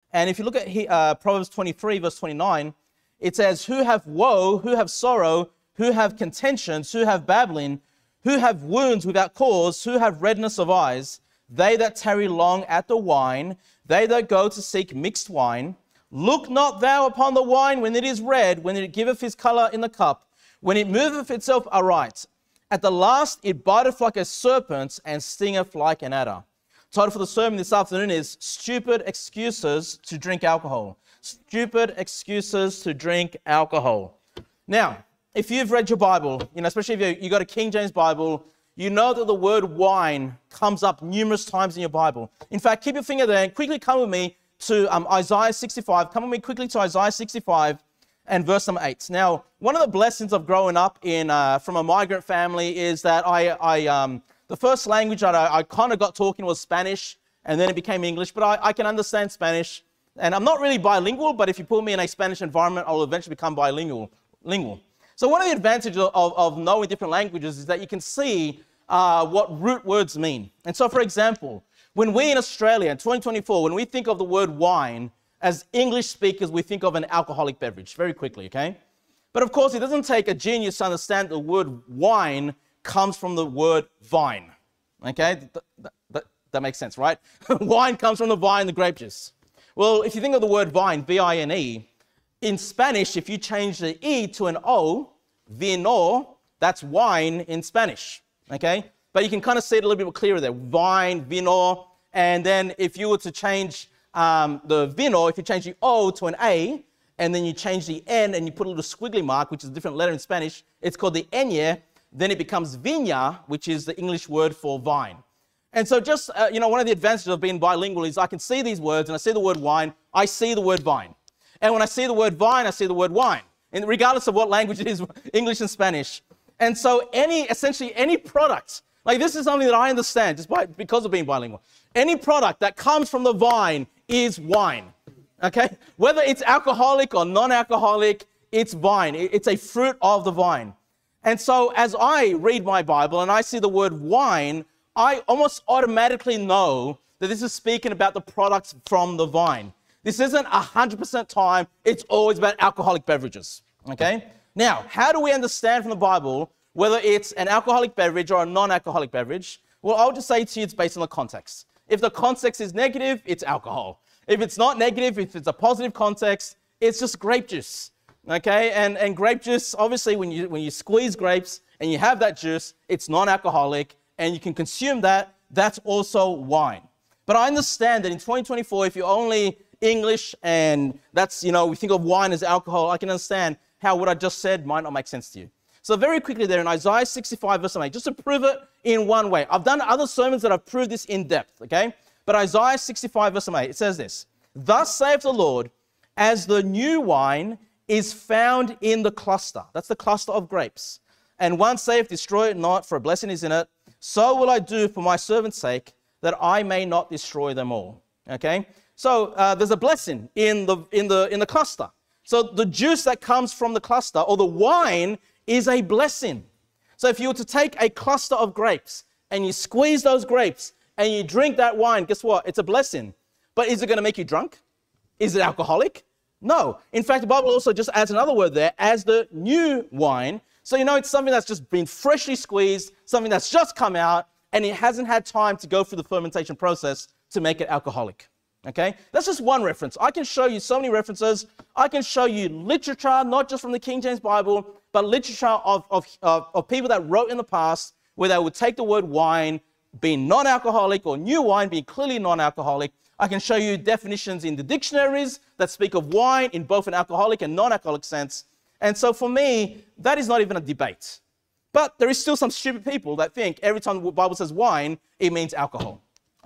And if you look at Proverbs 23, verse 29, it says, who have woe, who have sorrow, who have contentions, who have babbling, who have wounds without cause, who have redness of eyes, they that tarry long at the wine, they that go to seek mixed wine. Look not thou upon the wine when it is red, when it giveth his color in the cup, when it moveth itself aright. At the last it biteth like a serpent and stingeth like an adder. Title for the sermon this afternoon is Stupid Excuses to Drink Alcohol. Stupid excuses to drink alcohol. Now, if you've read your Bible, especially if you've got a King James Bible, you know that the word wine comes up numerous times in your Bible. In fact, keep your finger there and quickly come with me to Isaiah 65. Come with me quickly to Isaiah 65 and verse number 8. Now, one of the blessings of growing up from a migrant family is that the first language that I kind of got talking was Spanish, and then it became English, but I can understand Spanish. And I'm not really bilingual, but if you put me in a Spanish environment, I'll eventually become bilingual. So one of the advantages of knowing different languages is that you can see what root words mean. And so, for example, when we in Australia in 2024, when we think of the word wine, as English speakers, we think of an alcoholic beverage very quickly, okay? But of course, it doesn't take a genius to understand the word wine comes from the word vine, okay? That makes sense, right? Wine comes from the vine, the grape juice. Well, if you think of the word vine, V-I-N-E, in Spanish, if you change the E to an O, vino, that's wine in Spanish, okay? But you can kind of see it a little bit more clearer there. Vine, vino, and then if you were to change the vino, if you change the O to an A, and then you change the N and you put a little squiggly mark, which is a different letter in Spanish, it's called the Ñ, then it becomes viña, which is the English word for vine. And so just, one of the advantages of being bilingual is I can see these words, and I see the word wine, I see the word vine. And when I see the word vine, I see the word wine, and regardless of what language it is, English and Spanish. And so essentially any product, like this is something that I understand just because of being bilingual. Any product that comes from the vine is wine, okay? Whether it's alcoholic or non-alcoholic, it's vine. It's a fruit of the vine. And so as I read my Bible and I see the word wine, I almost automatically know that this is speaking about the products from the vine. This isn't 100% time, it's always about alcoholic beverages, okay? Now, how do we understand from the Bible whether it's an alcoholic beverage or a non-alcoholic beverage? Well, I'll just say to you it's based on the context. If the context is negative, it's alcohol. If it's not negative, if it's a positive context, it's just grape juice, okay? And grape juice, obviously, when you squeeze grapes and you have that juice, it's non-alcoholic, and you can consume that, that's also wine. But I understand that in 2024, if you're only English and that's, we think of wine as alcohol, I can understand how what I just said might not make sense to you. So very quickly there in Isaiah 65 verse 8, just to prove it in one way. I've done other sermons that have proved this in depth, okay? But Isaiah 65 verse 8, it says this, thus saith the Lord, as the new wine is found in the cluster. That's the cluster of grapes. And one saith, destroy it not, for a blessing is in it. So will I do for my servant's sake, that I may not destroy them all. Okay? So there's a blessing in the cluster. So the juice that comes from the cluster, or the wine, is a blessing. So if you were to take a cluster of grapes, and you squeeze those grapes, and you drink that wine, guess what? It's a blessing. But is it going to make you drunk? Is it alcoholic? No. In fact, the Bible also just adds another word there, as the new wine. So it's something that's just been freshly squeezed, something that's just come out, and it hasn't had time to go through the fermentation process to make it alcoholic. Okay? That's just one reference. I can show you so many references. I can show you literature, not just from the King James Bible, but literature of people that wrote in the past where they would take the word wine being non-alcoholic or new wine being clearly non-alcoholic. I can show you definitions in the dictionaries that speak of wine in both an alcoholic and non-alcoholic sense. And so for me, that is not even a debate. But there is still some stupid people that think every time the Bible says wine, it means alcohol.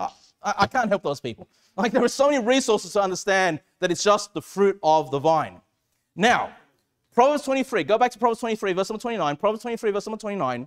I can't help those people. Like, there are so many resources to understand that it's just the fruit of the vine. Now, Proverbs 23. Go back to Proverbs 23, verse number 29. Proverbs 23, verse number 29.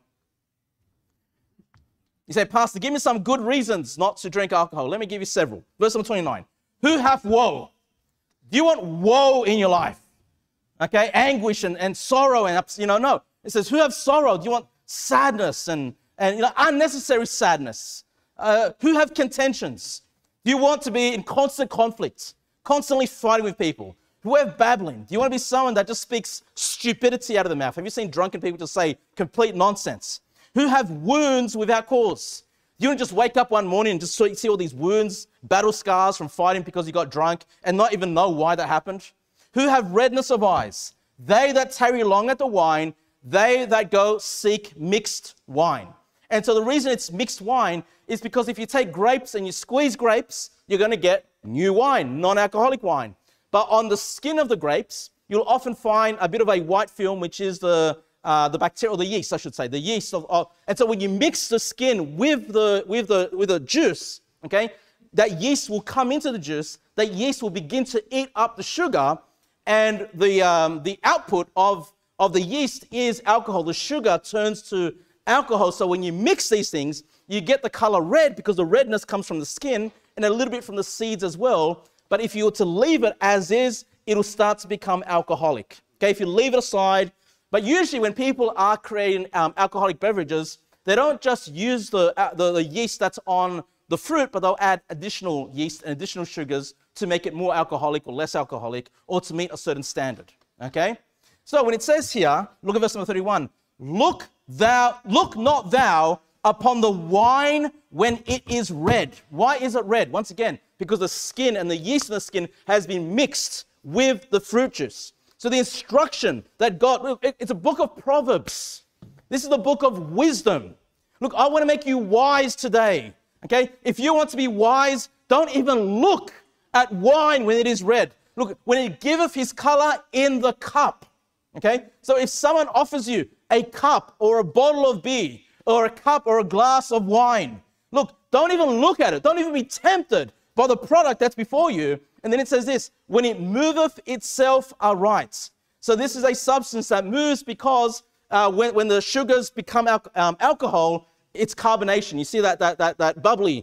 You say, Pastor, give me some good reasons not to drink alcohol. Let me give you several. Verse number 29. Who hath woe? Do you want woe in your life? Okay, anguish and sorrow and no. It says, who have sorrow? Do you want sadness and unnecessary sadness? Who have contentions? Do you want to be in constant conflict? constantly fighting with people, who have babbling. Do you want to be someone that just speaks stupidity out of the mouth? Have you seen drunken people just say complete nonsense? Who have wounds without cause? Do you want to just wake up one morning and just see all these wounds, battle scars from fighting because you got drunk and not even know why that happened? Who have redness of eyes? They that tarry long at the wine, they that go seek mixed wine. And so the reason it's mixed wine is because if you take grapes and you squeeze grapes, you're going to get new wine, non-alcoholic wine. But on the skin of the grapes, you'll often find a bit of a white film, which is the bacteria, or the yeast, I should say, the yeast and so when you mix the skin with the juice, okay, that yeast will come into the juice. That yeast will begin to eat up the sugar, and the output of the yeast is alcohol. The sugar turns to alcohol. So when you mix these things, you get the color red because the redness comes from the skin and a little bit from the seeds as well. But if you were to leave it as is, it'll start to become alcoholic. Okay, if you leave it aside. But usually when people are creating alcoholic beverages, they don't just use the yeast that's on the fruit, but they'll add additional yeast and additional sugars to make it more alcoholic or less alcoholic, or to meet a certain standard. Okay? So when it says here, look at verse number 31, look not thou upon the wine when it is red. Why is it red? Once again, because the skin and the yeast in the skin has been mixed with the fruit juice. So the instruction that God, it's a book of Proverbs. This is the book of wisdom. Look, I want to make you wise today. Okay? If you want to be wise, don't even look at wine when it is red. Look, when it giveth his color in the cup. Okay? So if someone offers you a cup or a bottle of beer or a cup or a glass of wine, look, don't even look at it. Don't even be tempted by the product that's before you. And then it says this, when it moveth itself aright. So this is a substance that moves because when the sugars become alcohol, it's carbonation. You see that bubbly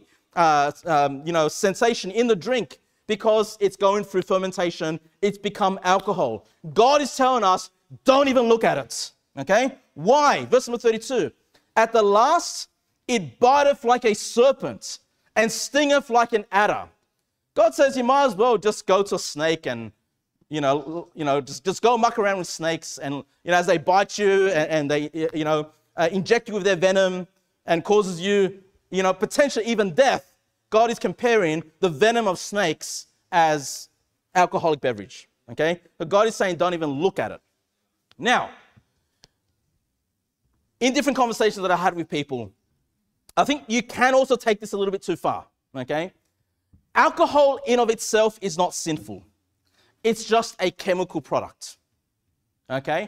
sensation in the drink because it's going through fermentation. It's become alcohol. God is telling us, don't even look at it. Okay? Why? Verse number 32. At the last, it biteth like a serpent and stingeth like an adder. God says you might as well just go to a snake and, just go muck around with snakes, and, as they bite you and they, inject you with their venom and causes you, potentially even death. God is comparing the venom of snakes as alcoholic beverage, okay? But God is saying don't even look at it. Now, in different conversations that I had with people, I think you can also take this a little bit too far, okay? Alcohol in of itself is not sinful. It's just a chemical product, okay?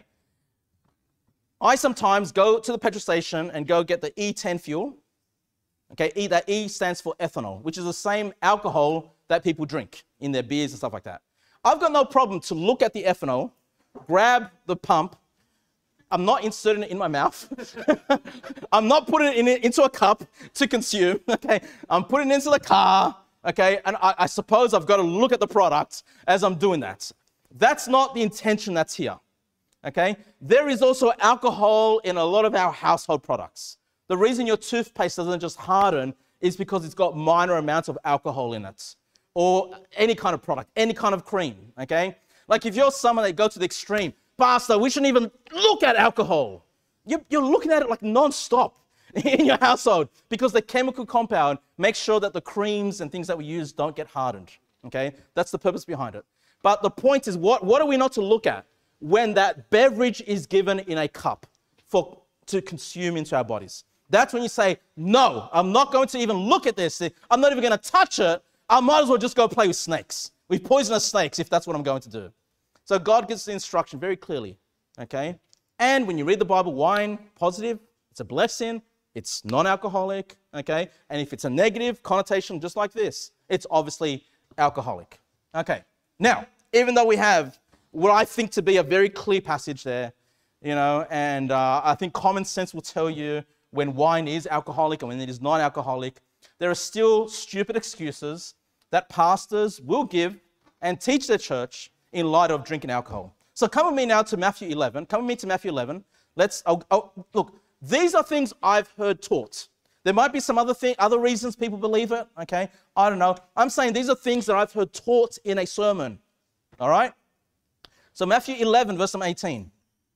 I sometimes go to the petrol station and go get the E10 fuel, okay? That E stands for ethanol, which is the same alcohol that people drink in their beers and stuff like that. I've got no problem to look at the ethanol, grab the pump. I'm not inserting it in my mouth. I'm not putting it into a cup to consume, okay? I'm putting it into the car. Okay, and I suppose I've got to look at the product as I'm doing that. That's not the intention that's here, okay? There is also alcohol in a lot of our household products. The reason your toothpaste doesn't just harden is because it's got minor amounts of alcohol in it, or any kind of product, any kind of cream, okay? Like if you're someone that go to the extreme, Pastor, we shouldn't even look at alcohol. You're looking at it like non-stop in your household, because the chemical compound makes sure that the creams and things that we use don't get hardened, okay? That's the purpose behind it. But the point is, what are we not to look at when that beverage is given in a cup to consume into our bodies? That's when you say, no, I'm not going to even look at this. I'm not even going to touch it. I might as well just go play with snakes, with poisonous snakes, if that's what I'm going to do. So God gives the instruction very clearly, okay? And when you read the Bible, wine, positive, it's a blessing. It's non-alcoholic, okay? And if it's a negative connotation just like this, it's obviously alcoholic. Okay, now, even though we have what I think to be a very clear passage there, and I think common sense will tell you when wine is alcoholic and when it is non-alcoholic, there are still stupid excuses that pastors will give and teach their church in light of drinking alcohol. So come with me now to Matthew 11. Come with me to Matthew 11. Look. These are things I've heard taught. There might be some other reasons people believe it, okay? I don't know. I'm saying these are things that I've heard taught in a sermon, all right? So Matthew 11, verse 18.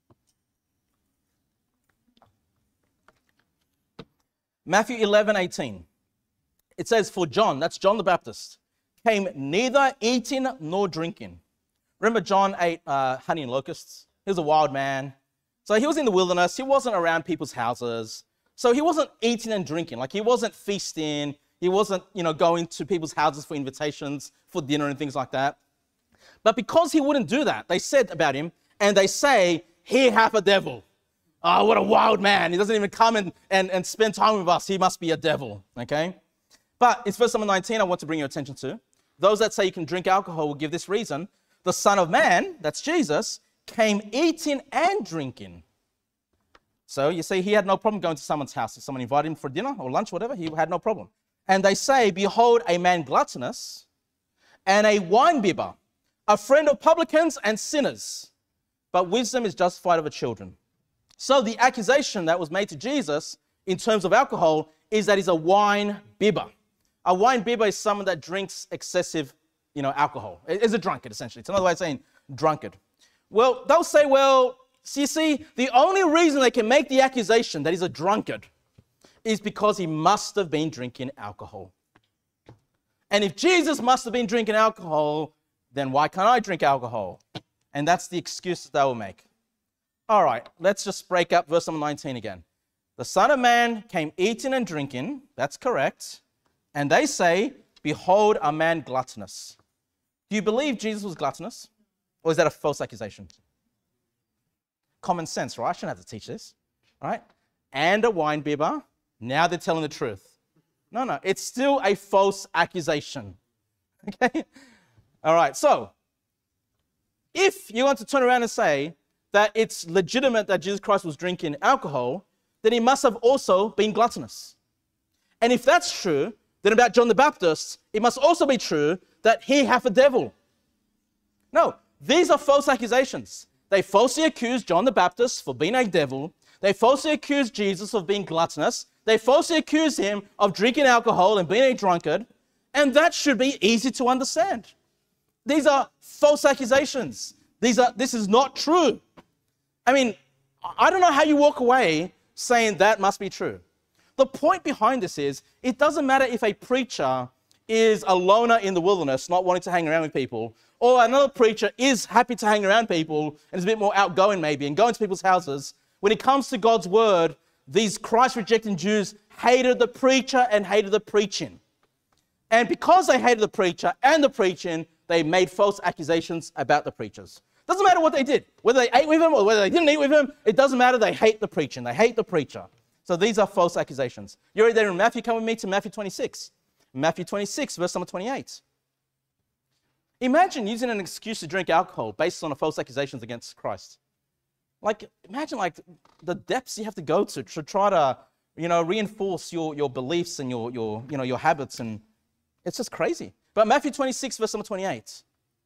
Matthew 11, 18. It says, for John, that's John the Baptist, came neither eating nor drinking. Remember John ate honey and locusts? He was a wild man. So he was in the wilderness. He wasn't around people's houses. So he wasn't eating and drinking. Like he wasn't feasting. He wasn't, going to people's houses for invitations, for dinner and things like that. But because he wouldn't do that, they said about him, and they say, he hath a devil. Oh, what a wild man. He doesn't even come and spend time with us. He must be a devil, okay? But it's verse number 19 I want to bring your attention to. Those that say you can drink alcohol will give this reason. The Son of Man, that's Jesus, came eating and drinking. So you see, he had no problem going to someone's house. If someone invited him for dinner or lunch, whatever, he had no problem. And they say, behold, a man gluttonous and a winebibber, a friend of publicans and sinners. But wisdom is justified of the children. So the accusation that was made to Jesus in terms of alcohol is that he's a wine bibber. A wine bibber is someone that drinks excessive, alcohol. It's a drunkard, essentially. It's another way of saying drunkard. Well, they'll say, well, so you see, the only reason they can make the accusation that he's a drunkard is because he must have been drinking alcohol. And if Jesus must have been drinking alcohol, then why can't I drink alcohol? And that's the excuse that they will make. All right, let's just break up verse number 19 again. The Son of Man came eating and drinking. That's correct. And they say, behold, a man gluttonous. Do you believe Jesus was gluttonous? Or is that a false accusation? Common sense, right? I shouldn't have to teach this, right? And a wine bibber. Now they're telling the truth. No, it's still a false accusation. Okay? All right, so if you want to turn around and say that it's legitimate that Jesus Christ was drinking alcohol, then he must have also been gluttonous. And if that's true, then about John the Baptist, it must also be true that he hath a devil. No, these are false accusations. They falsely accuse John the Baptist for being a devil. They falsely accuse Jesus of being gluttonous. They falsely accuse him of drinking alcohol and being a drunkard. And that should be easy to understand. These are false accusations. This is not true. I mean, I don't know how you walk away saying that must be true. The point behind this is, it doesn't matter if a preacher is a loner in the wilderness, not wanting to hang around with people, or another preacher is happy to hang around people and is a bit more outgoing maybe and going to people's houses. When it comes to God's word, these Christ-rejecting Jews hated the preacher and hated the preaching. And because they hated the preacher and the preaching, they made false accusations about the preachers. Doesn't matter what they did, whether they ate with him or whether they didn't eat with him, it doesn't matter. They hate the preaching. They hate the preacher. So these are false accusations. You're right there in Matthew. Come with me to Matthew 26. Matthew 26, verse number 28. Imagine using an excuse to drink alcohol based on false accusations against Christ. Imagine the depths you have to go to try to, reinforce your beliefs and your habits, and it's just crazy. But Matthew 26, verse number 28.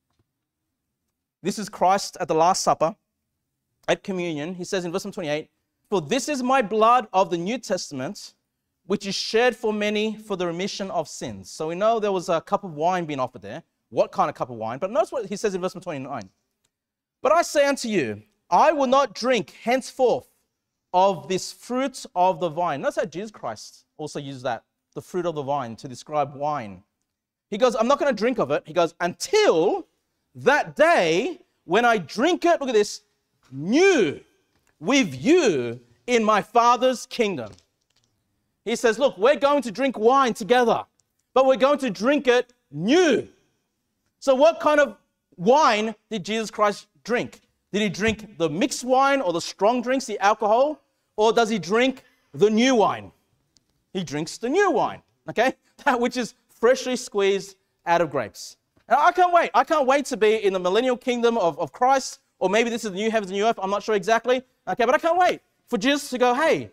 This is Christ at the Last Supper, at communion. He says in verse number 28, for this is my blood of the New Testament, which is shed for many for the remission of sins. So we know there was a cup of wine being offered there. What kind of cup of wine? But notice what he says in verse 29. But I say unto you, I will not drink henceforth of this fruit of the vine. Notice how Jesus Christ also used that, the fruit of the vine, to describe wine. He goes, I'm not going to drink of it. He goes, until that day when I drink it, look at this, new with you in my Father's kingdom. He says, look, we're going to drink wine together, but we're going to drink it new. So what kind of wine did Jesus Christ drink? Did he drink the mixed wine or the strong drinks, the alcohol? Or does he drink the new wine? He drinks the new wine, okay? That which is freshly squeezed out of grapes. And I can't wait. I can't wait to be in the millennial kingdom of Christ, or maybe this is the new heavens and new earth. I'm not sure exactly, okay? But I can't wait for Jesus to go, hey,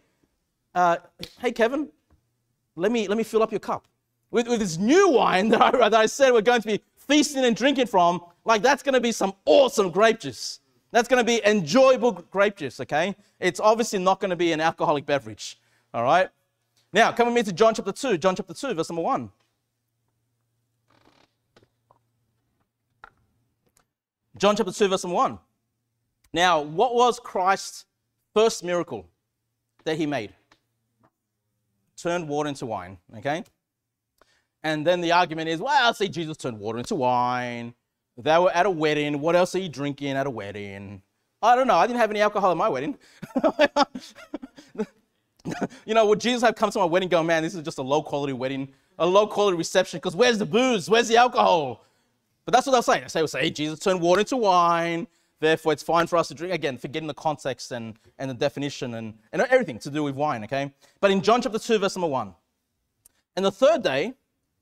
Kevin, let me fill up your cup with this new wine that I said we're going to be feasting and drinking from. That's going to be some awesome grape juice. That's going to be enjoyable grape juice, okay? It's obviously not going to be an alcoholic beverage, all right? Now, come with me to John chapter 2. John chapter 2, verse number 1. John chapter 2, verse number 1. Now, what was Christ's first miracle that he made? Turned water into wine, okay? And then the argument is, well, see, Jesus turned water into wine. They were at a wedding. What else are you drinking at a wedding? I don't know. I didn't have any alcohol at my wedding. You know, would Jesus have come to my wedding going, man, this is just a low-quality wedding, a low-quality reception, because where's the booze? Where's the alcohol? But that's what they'll say. They'll say, Jesus turned water into wine, therefore it's fine for us to drink. Again, forgetting the context and the definition and everything to do with wine, okay? But in John chapter 2, verse number 1, and the third day,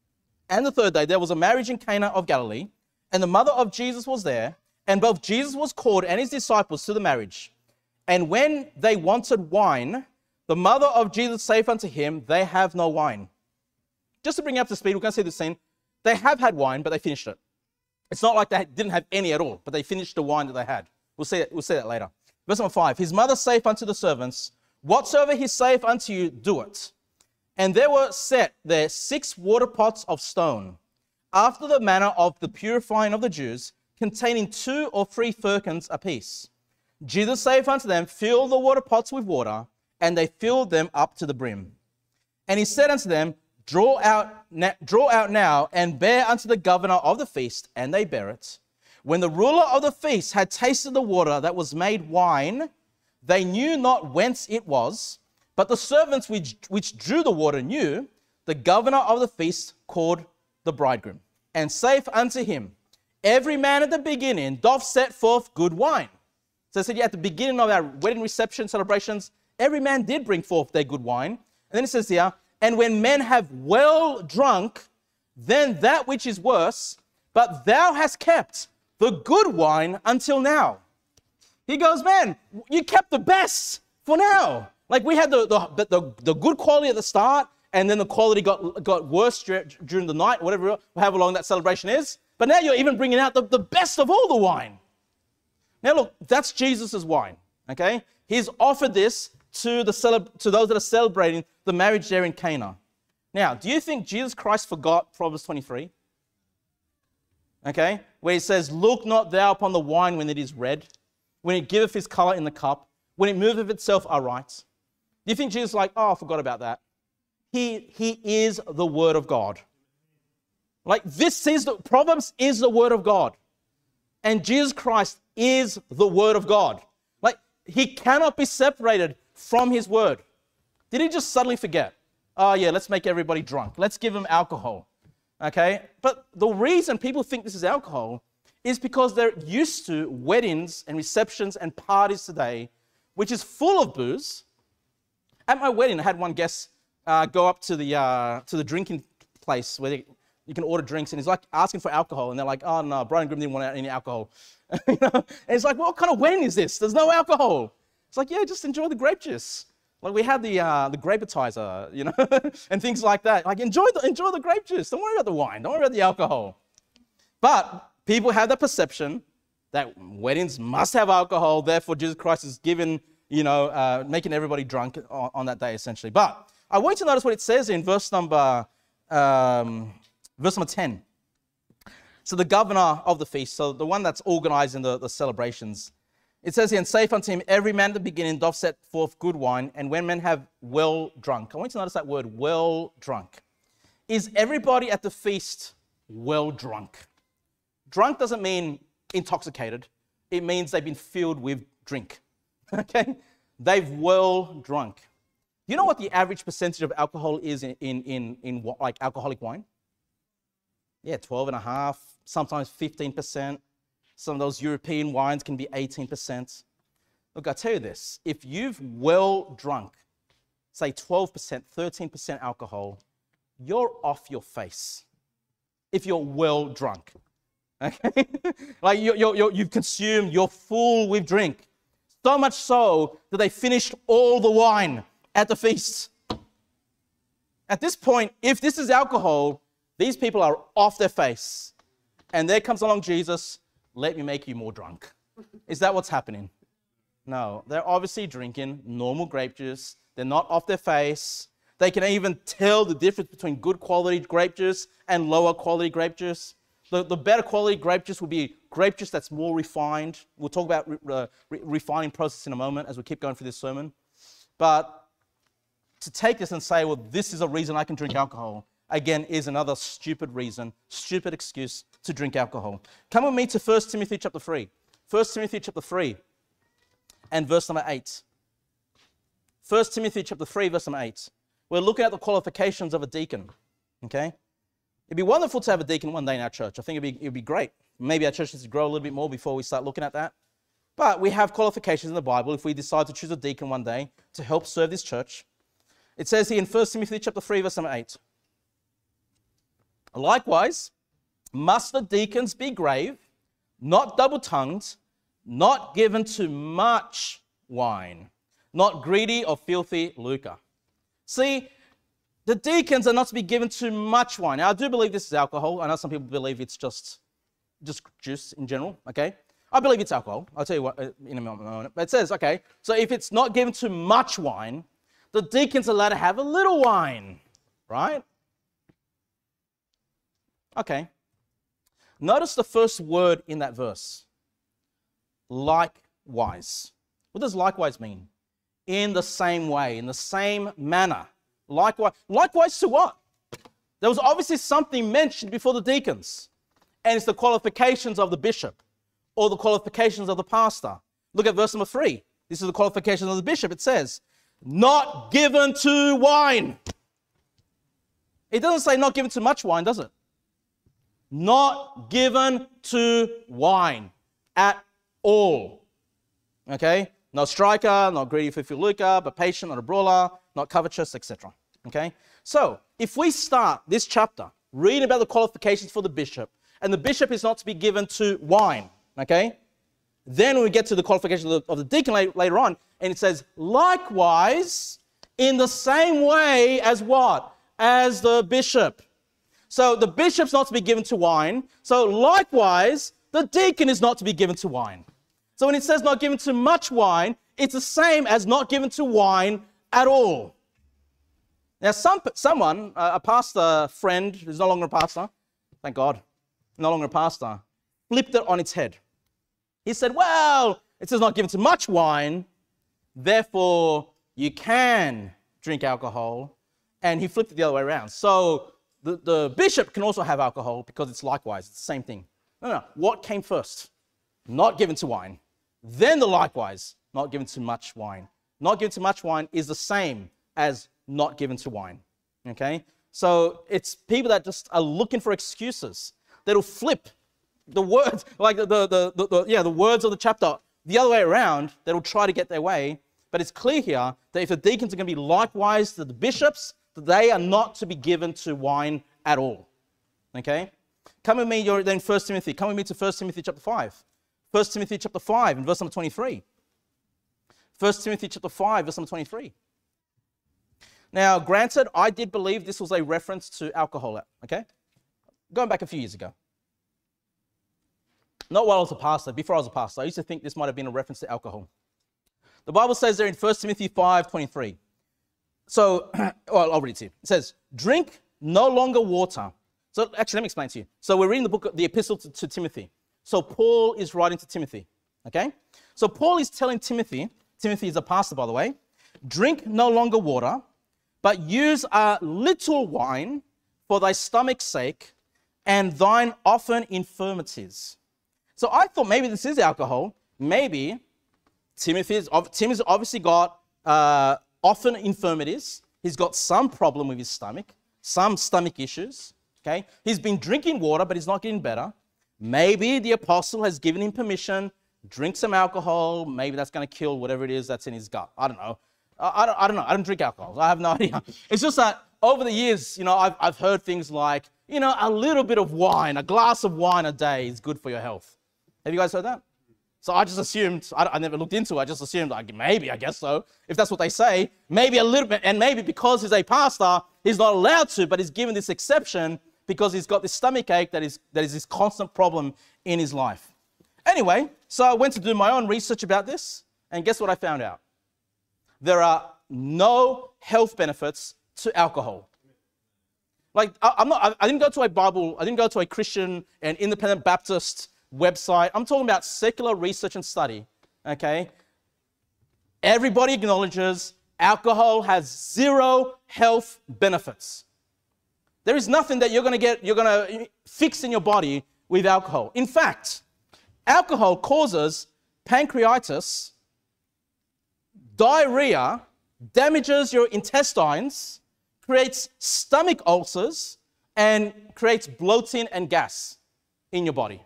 there was a marriage in Cana of Galilee, and the mother of Jesus was there, and both Jesus was called and his disciples to the marriage. And when they wanted wine, the mother of Jesus saith unto him, they have no wine. Just to bring you up to speed, we're going to see this scene. They have had wine, but they finished it. It's not like they didn't have any at all, but they finished the wine that they had. We'll see that later. Verse number 5, his mother saith unto the servants, whatsoever he saith unto you, do it. And there were set there 6 water pots of stone, after the manner of the purifying of the Jews, containing 2 or 3 firkins apiece. Jesus saith unto them, fill the water pots with water, and they filled them up to the brim. And he said unto them, draw out now, and bear unto the governor of the feast, and they bare it. When the ruler of the feast had tasted the water that was made wine, they knew not whence it was, but the servants which drew the water knew. The governor of the feast called the bridegroom, and saith unto him, every man at the beginning doth set forth good wine. So I said, at the beginning of our wedding reception celebrations, every man did bring forth their good wine. And then it says here, and when men have well drunk, then that which is worse, but thou hast kept the good wine until now. He goes, man, you kept the best for now. Like we had the good quality at the start, and then the quality got worse during the night, however long that celebration is. But now you're even bringing out the best of all the wine. Now look, that's Jesus' wine, okay? He's offered this to those that are celebrating the marriage there in Cana. Now, do you think Jesus Christ forgot Proverbs 23? Okay, where he says, look not thou upon the wine when it is red, when it giveth his color in the cup, when it moveth itself aright. Do you think Jesus is like, oh, I forgot about that? He is the word of God. Like Proverbs is the word of God. And Jesus Christ is the word of God. Like he cannot be separated from his word. Did he just suddenly forget? Oh yeah, let's make everybody drunk. Let's give them alcohol. Okay? But the reason people think this is alcohol is because they're used to weddings and receptions and parties today, which is full of booze. At my wedding, I had one guest go up to the drinking place where you can order drinks, and he's like asking for alcohol, and they're like, oh no, Brian Grimm didn't want any alcohol. And it's like, what kind of wedding is this? There's no alcohol. It's like, yeah, just enjoy the grape juice. Like we had the grape appetizer, and things like that. Like enjoy the grape juice. Don't worry about the wine. Don't worry about the alcohol. But people have the perception that weddings must have alcohol. Therefore, Jesus Christ is given, making everybody drunk on that day, essentially. But I want you to notice what it says in verse number 10. So the governor of the feast, so the one that's organizing the celebrations, it says here, and saith unto him, every man at the beginning doth set forth good wine, and when men have well drunk. I want you to notice that word, well drunk. Is everybody at the feast well drunk? Drunk doesn't mean intoxicated. It means they've been filled with drink. Okay? They've well drunk. You know what the average percentage of alcohol is in like alcoholic wine? Yeah, 12.5%, sometimes 15%. Some of those European wines can be 18%. Look, I tell you this, if you've well drunk, say 12%, 13% alcohol, you're off your face. If you're well drunk, okay? Like you've consumed, you're full with drink. So much so that they finished all the wine at the feast. At this point, if this is alcohol, these people are off their face. And there comes along Jesus, let me make you more drunk. Is that what's happening? No, they're obviously drinking normal grape juice. They're not off their face. They can even tell the difference between good quality grape juice and lower quality grape juice. The better quality grape juice will be grape juice that's more refined. We'll talk about refining process in a moment as we keep going through this sermon. But to take this and say, well, this is a reason I can drink alcohol, again, is another stupid reason, stupid excuse to drink alcohol. Come with me to 1 Timothy chapter 3. 1 Timothy chapter 3 and verse number 8. 1 Timothy chapter 3, verse number 8. We're looking at the qualifications of a deacon, okay? It'd be wonderful to have a deacon one day in our church. I think it'd be great. Maybe our church needs to grow a little bit more before we start looking at that. But we have qualifications in the Bible if we decide to choose a deacon one day to help serve this church. It says here in 1 Timothy chapter 3, verse number 8. Likewise, must the deacons be grave, not double-tongued, not given to much wine, not greedy or filthy lucre. See, the deacons are not to be given to much wine. Now, I do believe this is alcohol. I know some people believe it's just juice in general, okay? I believe it's alcohol. I'll tell you what in a moment. But it says, okay, so if it's not given to much wine, the deacon's allowed to have a little wine, right? Okay. Notice the first word in that verse. Likewise. What does likewise mean? In the same way, in the same manner. Likewise. Likewise to what? There was obviously something mentioned before the deacons. And it's the qualifications of the bishop or the qualifications of the pastor. Look at verse number 3. This is the qualifications of the bishop. It says, not given to wine. It doesn't say not given to much wine, does it? Not given to wine at all. Okay? Not striker, not greedy for lucre, but patient, not a brawler, not covetous, etc. Okay? So, if we start this chapter reading about the qualifications for the bishop, and the bishop is not to be given to wine, okay? Then when we get to the qualifications of the deacon later on, and it says, likewise, in the same way as what? As the bishop. So the bishop's not to be given to wine. So likewise, the deacon is not to be given to wine. So when it says not given to much wine, it's the same as not given to wine at all. Now, someone, a pastor friend who's no longer a pastor, thank God, no longer a pastor, flipped it on its head. He said, well, it says not given to much wine, therefore you can drink alcohol. And he flipped it the other way around. So the bishop can also have alcohol because it's likewise. It's the same thing. No. What came first? Not given to wine. Then the likewise, not given to much wine. Not given to much wine is the same as not given to wine. Okay? So it's people that just are looking for excuses. That'll flip the words, like the words of the chapter the other way around. That'll try to get their way. But it's clear here that if the deacons are going to be likewise to the bishops, that they are not to be given to wine at all. Okay? Come with me, you're in 1 Timothy. Come with me to 1 Timothy chapter 5. 1 Timothy chapter 5 and verse number 23. 1 Timothy chapter 5, verse number 23. Now, granted, I did believe this was a reference to alcohol, okay? Going back a few years ago. Not while I was a pastor, before I was a pastor. I used to think this might have been a reference to alcohol. The Bible says there in 1 Timothy 5:23. So, well, I'll read it to you. It says, drink no longer water. So, actually, let me explain to you. So, we're reading the book, the epistle to Timothy. So, Paul is writing to Timothy, okay? So, Paul is telling Timothy is a pastor, by the way, drink no longer water, but use a little wine for thy stomach's sake and thine often infirmities. So I thought maybe this is alcohol. Maybe Timothy's obviously got often infirmities. He's got some problem with his stomach, some stomach issues, okay? He's been drinking water, but he's not getting better. Maybe the apostle has given him permission, drink some alcohol. Maybe that's going to kill whatever it is that's in his gut. I don't know. I don't know. I don't drink alcohol. I have no idea. It's just that over the years, you know, I've heard things like, you know, a little bit of wine, a glass of wine a day is good for your health. Have you guys heard that? So I just assumed, I never looked into it. I just assumed, like, maybe, I guess so. If that's what they say, maybe a little bit. And maybe because he's a pastor, he's not allowed to, but he's given this exception because he's got this stomach ache that is this constant problem in his life. Anyway, so I went to do my own research about this, and guess what I found out? There are no health benefits to alcohol. Like, I didn't go to a Christian and independent Baptist website. I'm talking about secular research and study, okay? Everybody acknowledges alcohol has zero health benefits. There is nothing that you're going to fix in your body with alcohol. In fact, alcohol causes pancreatitis, diarrhea, damages your intestines, creates stomach ulcers, and creates bloating and gas in your body.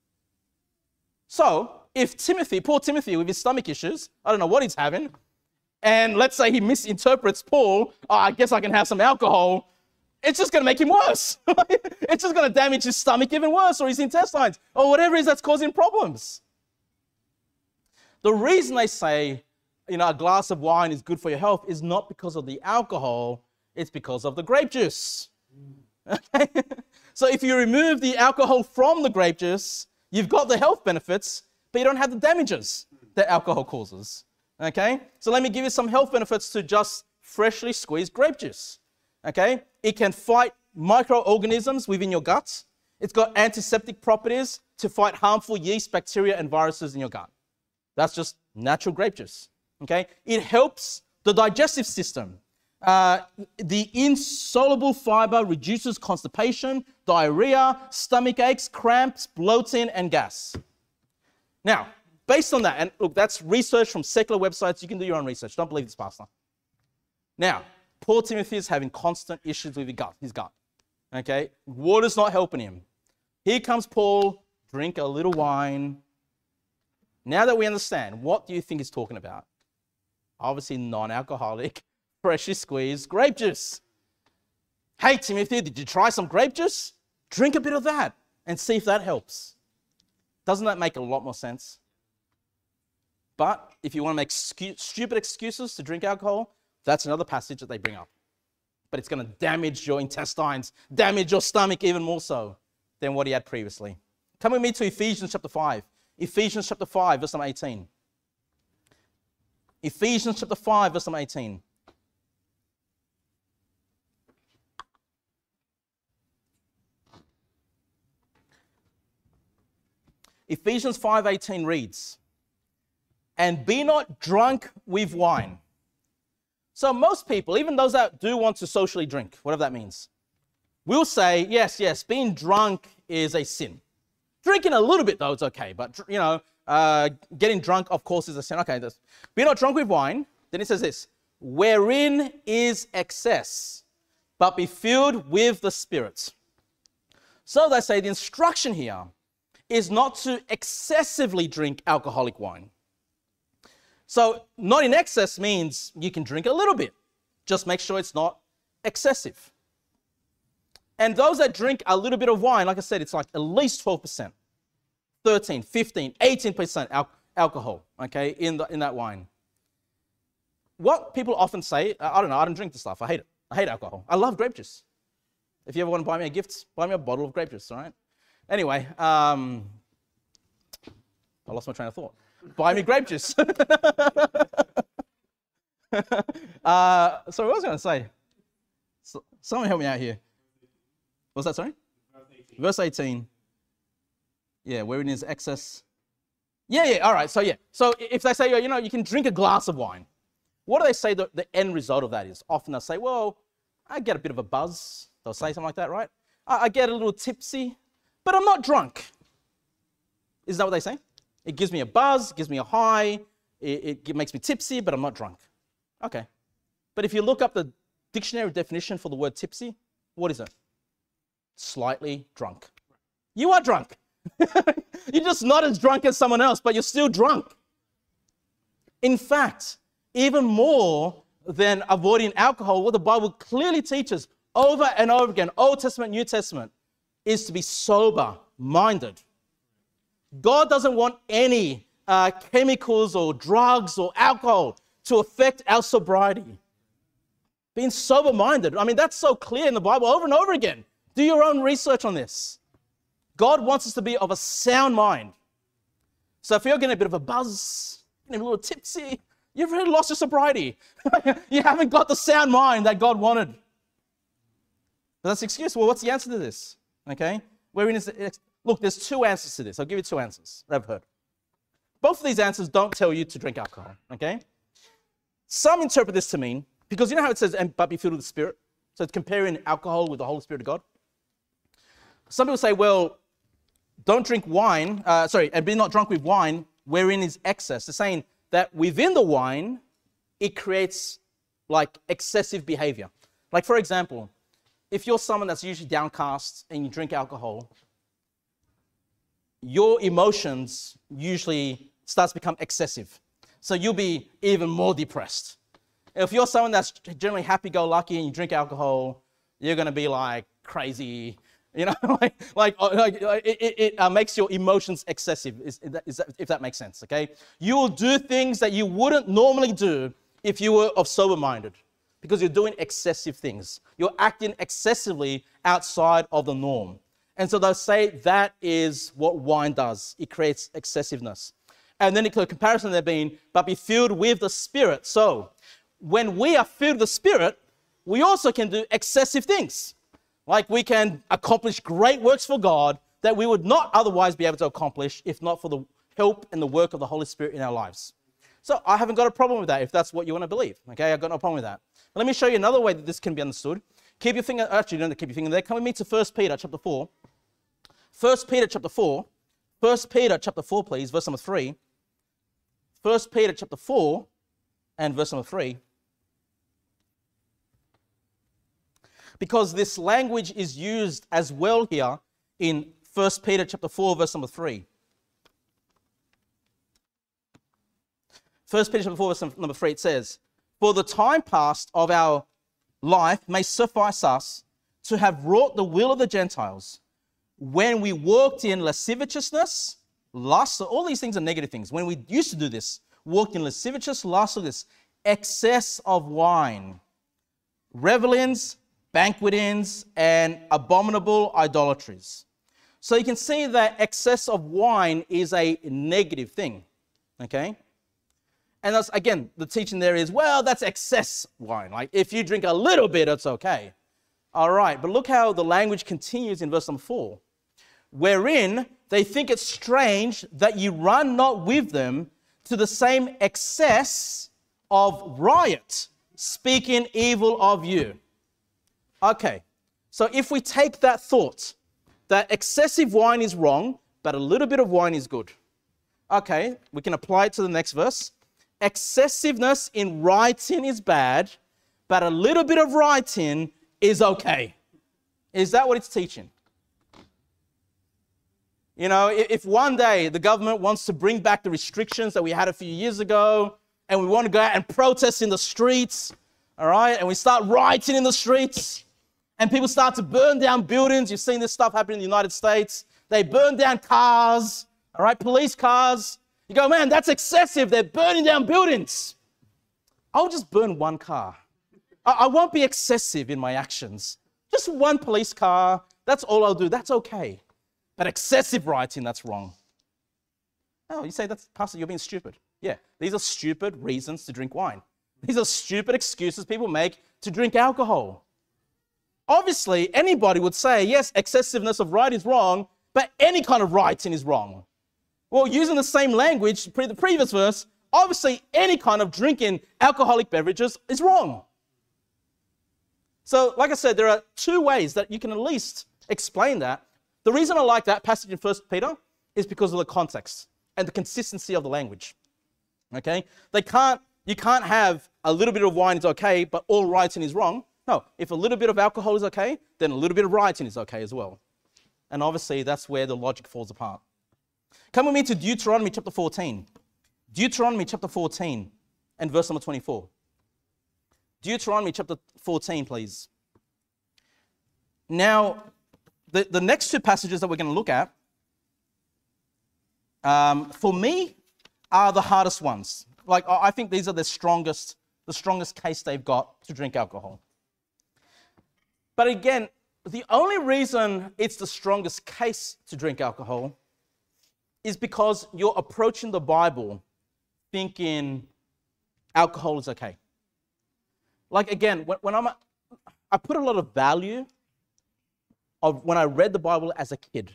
So, if Timothy, poor Timothy with his stomach issues, I don't know what he's having, and let's say he misinterprets Paul, oh, I guess I can have some alcohol, it's just going to make him worse. It's just going to damage his stomach even worse, or his intestines, or whatever it is that's causing problems. The reason they say, a glass of wine is good for your health is not because of the alcohol, it's because of the grape juice. Okay? So if you remove the alcohol from the grape juice, you've got the health benefits, but you don't have the damages that alcohol causes. Okay? So let me give you some health benefits to just freshly squeezed grape juice. Okay? It can fight microorganisms within your gut. It's got antiseptic properties to fight harmful yeast, bacteria, and viruses in your gut. That's just natural grape juice. Okay? It helps the digestive system. The insoluble fiber reduces constipation, diarrhea, stomach aches, cramps, bloating, and gas. Now, based on that, and look, that's research from secular websites. You can do your own research. Don't believe this, Pastor. Now, poor Timothy is having constant issues with his gut. Okay? Water's not helping him. Here comes Paul, drink a little wine. Now that we understand, what do you think he's talking about? Obviously non-alcoholic, freshly squeezed grape juice. Hey, Timothy, did you try some grape juice? Drink a bit of that and see if that helps. Doesn't that make a lot more sense? But if you want to make stupid excuses to drink alcohol, that's another passage that they bring up. But it's going to damage your intestines, damage your stomach even more so than what he had previously. Come with me to Ephesians chapter 5. Ephesians chapter 5, verse number 18. Ephesians chapter 5, verse number 18. Ephesians 5:18 reads, "And be not drunk with wine." So most people, even those that do want to socially drink, whatever that means, will say, yes, being drunk is a sin. Drinking a little bit, though, it's okay. But, getting drunk, of course, is a sin. Okay, be not drunk with wine. Then it says this, "Wherein is excess, but be filled with the Spirit." So they say the instruction here is not to excessively drink alcoholic wine. So not in excess means you can drink a little bit. Just make sure it's not excessive. And those that drink a little bit of wine, like I said, it's like at least 12%, 13, 15, 18% alcohol, okay, in that wine. What people often say, I don't drink the stuff. I hate it. I hate alcohol. I love grape juice. If you ever want to buy me a gift, buy me a bottle of grape juice, all right? Anyway, I lost my train of thought. Buy me grape juice. Sorry, what was I going to say? Someone help me out here. What's that, sorry? Verse 18. Yeah, wherein is excess. Yeah, all right. So if they say, you can drink a glass of wine, what do they say the end result of that is? Often they'll say, well, I get a bit of a buzz. They'll say something like that, right? I get a little tipsy, but I'm not drunk. Isn't that what they say? It gives me a buzz, it gives me a high, it makes me tipsy, but I'm not drunk. Okay. But if you look up the dictionary definition for the word tipsy, what is it? Slightly drunk. You are drunk. You're just not as drunk as someone else, but you're still drunk. In fact, even more than avoiding alcohol, what the Bible clearly teaches over and over again, Old Testament, New Testament, is to be sober-minded. God doesn't want any chemicals or drugs or alcohol to affect our sobriety. Being sober-minded, that's so clear in the Bible over and over again. Do your own research on this. God wants us to be of a sound mind. So if you're getting a bit of a buzz, getting a little tipsy, you've really lost your sobriety. You haven't got the sound mind that God wanted But that's the excuse. Well, what's the answer to this? Okay? Look, there's two answers to this. I'll give you two answers that I've heard. Both of these answers don't tell you to drink alcohol. Okay? Some interpret this to mean, because you know how it says, but be filled with the Spirit? So it's comparing alcohol with the Holy Spirit of God. Some people say, well, don't drink wine, and be not drunk with wine, wherein is excess. They're saying that within the wine, it creates like excessive behavior. Like, for example, if you're someone that's usually downcast and you drink alcohol, your emotions usually starts to become excessive. So you'll be even more depressed. If you're someone that's generally happy-go-lucky and you drink alcohol, you're going to be like crazy. You know, it makes your emotions excessive, if that makes sense, okay? You will do things that you wouldn't normally do if you were of sober-minded, because you're doing excessive things. You're acting excessively outside of the norm. And so they'll say that is what wine does. It creates excessiveness. And then the comparison there being, but be filled with the Spirit. So when we are filled with the Spirit, we also can do excessive things. Like we can accomplish great works for God that we would not otherwise be able to accomplish if not for the help and the work of the Holy Spirit in our lives. So I haven't got a problem with that if that's what you want to believe. Okay, I've got no problem with that. But let me show you another way that this can be understood. Keep your finger, actually, you don't have to keep your finger there. Come with me to 1 Peter chapter 4. 1 Peter chapter 4. 1 Peter chapter 4, please, verse number 3. 1 Peter chapter 4 and verse number 3. Because this language is used as well here in 1 Peter chapter 4, verse number 3. 1 Peter chapter 4, verse number 3, it says, for the time past of our life may suffice us to have wrought the will of the Gentiles, when we walked in lasciviousness, lust, so all these things are negative things. When we used to do this, walked in lasciviousness, lust, of this, excess of wine, revelings, banquetings, and abominable idolatries. So you can see that excess of wine is a negative thing, okay? And that's, again, the teaching there is, well, that's excess wine. Like, if you drink a little bit, it's okay. All right, but look how the language continues in verse number 4. Wherein they think it strange that you run not with them to the same excess of riot, speaking evil of you. Okay, so if we take that thought, that excessive wine is wrong, but a little bit of wine is good. Okay, we can apply it to the next verse. Excessiveness in rioting is bad, but a little bit of rioting is okay. Is that what it's teaching? You know, if one day the government wants to bring back the restrictions that we had a few years ago, and we want to go out and protest in the streets, all right, and we start rioting in the streets, and people start to burn down buildings. You've seen this stuff happen in the United States. They burn down cars, all right, police cars. You go, man, that's excessive. They're burning down buildings. I'll just burn one car. I won't be excessive in my actions. Just one police car. That's all I'll do. That's okay. But excessive rioting, that's wrong. Oh, you say, that's, Pastor, you're being stupid. Yeah, these are stupid reasons to drink wine. These are stupid excuses people make to drink alcohol. Obviously, anybody would say, yes, excessiveness of riot is wrong, but any kind of rioting is wrong. Well, using the same language, the previous verse, obviously any kind of drinking alcoholic beverages is wrong. So, like I said, there are two ways that you can at least explain that. The reason I like that passage in 1 Peter is because of the context and the consistency of the language. Okay? You can't have a little bit of wine is okay, but all rioting is wrong. No, if a little bit of alcohol is okay, then a little bit of rioting is okay as well. And obviously, that's where the logic falls apart. Come with me to Deuteronomy chapter 14. Deuteronomy chapter 14 and verse number 24. Deuteronomy chapter 14, please. Now, the next two passages that we're going to look at, for me, are the hardest ones. Like, I think these are the strongest case they've got to drink alcohol. But again, the only reason it's the strongest case to drink alcohol is because you're approaching the Bible thinking alcohol is okay. Like, again, when I put a lot of value of when I read the Bible as a kid.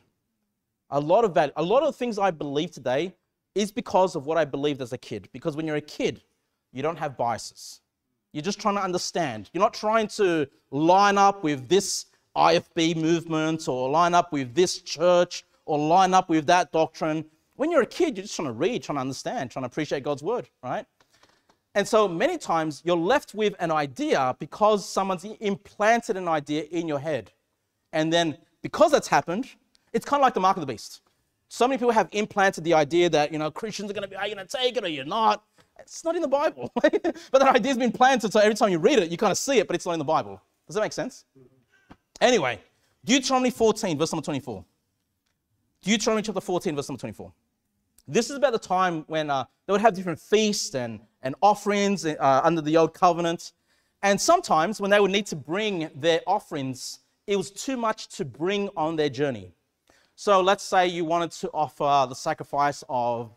A lot of value, a lot of things I believe today is because of what I believed as a kid. Because when you're a kid, you don't have biases. You're just trying to understand. You're not trying to line up with this IFB movement or line up with this church or line up with that doctrine. When you're a kid, you're just trying to read, trying to understand, trying to appreciate God's word, right? And so many times you're left with an idea because someone's implanted an idea in your head. And then because that's happened, it's kind of like the mark of the beast. So many people have implanted the idea that, Christians are going to be, are you going to take it or you're not? It's not in the Bible. But that idea's been planted, so every time you read it, you kind of see it, but it's not in the Bible. Does that make sense? Anyway, Deuteronomy 14, verse number 24. Deuteronomy chapter 14, verse number 24. This is about the time when they would have different feasts and offerings under the old covenant. And sometimes when they would need to bring their offerings, it was too much to bring on their journey. So let's say you wanted to offer the sacrifice of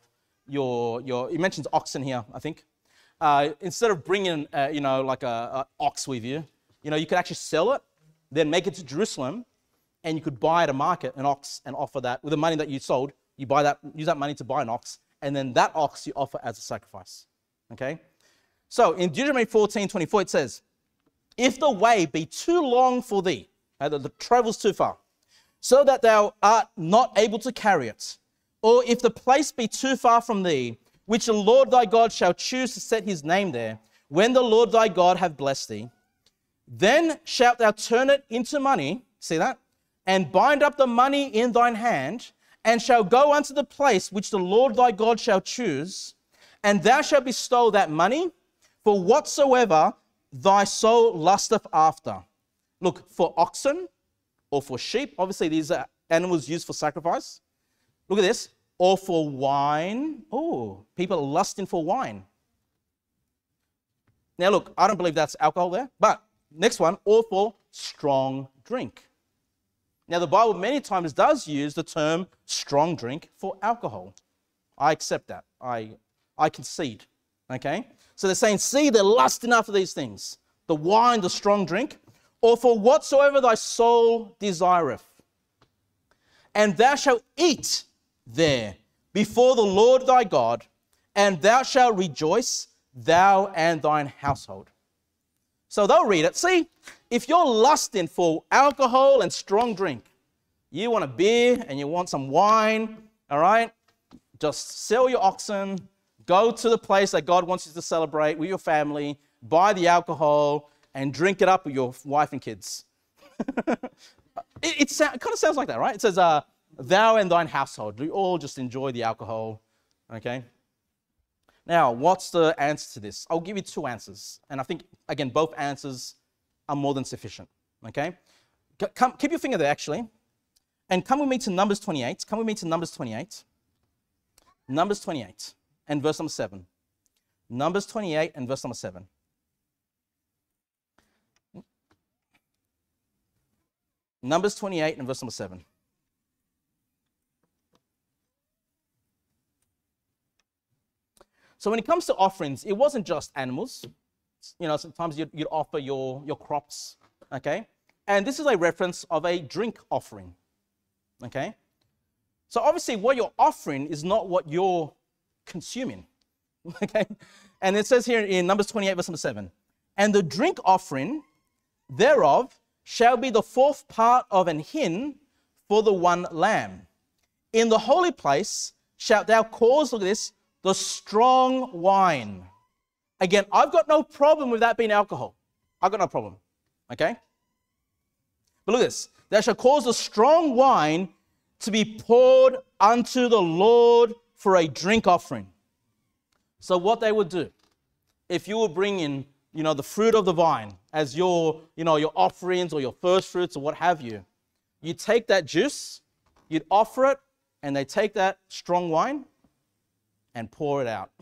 it mentions oxen here, I think. Instead of bringing, like a ox with you, you could actually sell it, then make it to Jerusalem, and you could buy at a market an ox and offer that with the money that you sold. You buy that, use that money to buy an ox, and then that ox you offer as a sacrifice. Okay? So in Deuteronomy 14:24 it says, if the way be too long for thee, the travel's too far, so that thou art not able to carry it, or if the place be too far from thee, which the Lord thy God shall choose to set his name there, when the Lord thy God have blessed thee, then shalt thou turn it into money, see that, and bind up the money in thine hand, and shall go unto the place which the Lord thy God shall choose, and thou shalt bestow that money for whatsoever thy soul lusteth after. Look, for oxen or for sheep, obviously these are animals used for sacrifice. Look at this, or for wine. Oh, people are lusting for wine. Now look, I don't believe that's alcohol there, but next one, or for strong drink. Now, the Bible many times does use the term strong drink for alcohol. I accept that. I concede. Okay? So they're saying, see, they're lusting after these things. The wine, the strong drink, or for whatsoever thy soul desireth. And thou shalt eat there before the Lord thy God, and thou shalt rejoice, thou and thine household. So they'll read it. See, if you're lusting for alcohol and strong drink, you want a beer and you want some wine, all right? Just sell your oxen, go to the place that God wants you to celebrate with your family, buy the alcohol, and drink it up with your wife and kids. It kind of sounds like that, right? It says, thou and thine household. We all just enjoy the alcohol, okay? Now, what's the answer to this? I'll give you two answers. And I think, again, both answers are more than sufficient, okay? Keep your finger there, actually. And come with me to Numbers 28. Come with me to Numbers 28. Numbers 28 and verse number 7. Numbers 28 and verse number 7. Numbers 28 and verse number 7. So when it comes to offerings, it wasn't just animals. Sometimes you'd offer your crops, okay? And this is a reference of a drink offering, okay? So obviously what you're offering is not what you're consuming, okay? And it says here in Numbers 28, verse number 7, and the drink offering thereof shall be the fourth part of an hin for the one lamb. In the holy place shalt thou cause, look at this, the strong wine. Again, I've got no problem with that being alcohol. I've got no problem, okay? But look at this. Thou shalt cause the strong wine to be poured unto the Lord for a drink offering. So what they would do, if you were bringing, the fruit of the vine as your offerings or your first fruits or what have you, you take that juice, you'd offer it, and they take that strong wine and pour it out.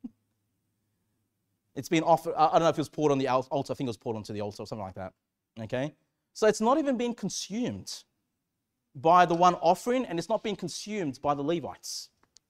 It's been offered, I don't know if it was poured on the altar, I think it was poured onto the altar or something like that, okay? So it's not even being consumed by the one offering, and it's not being consumed by the Levites.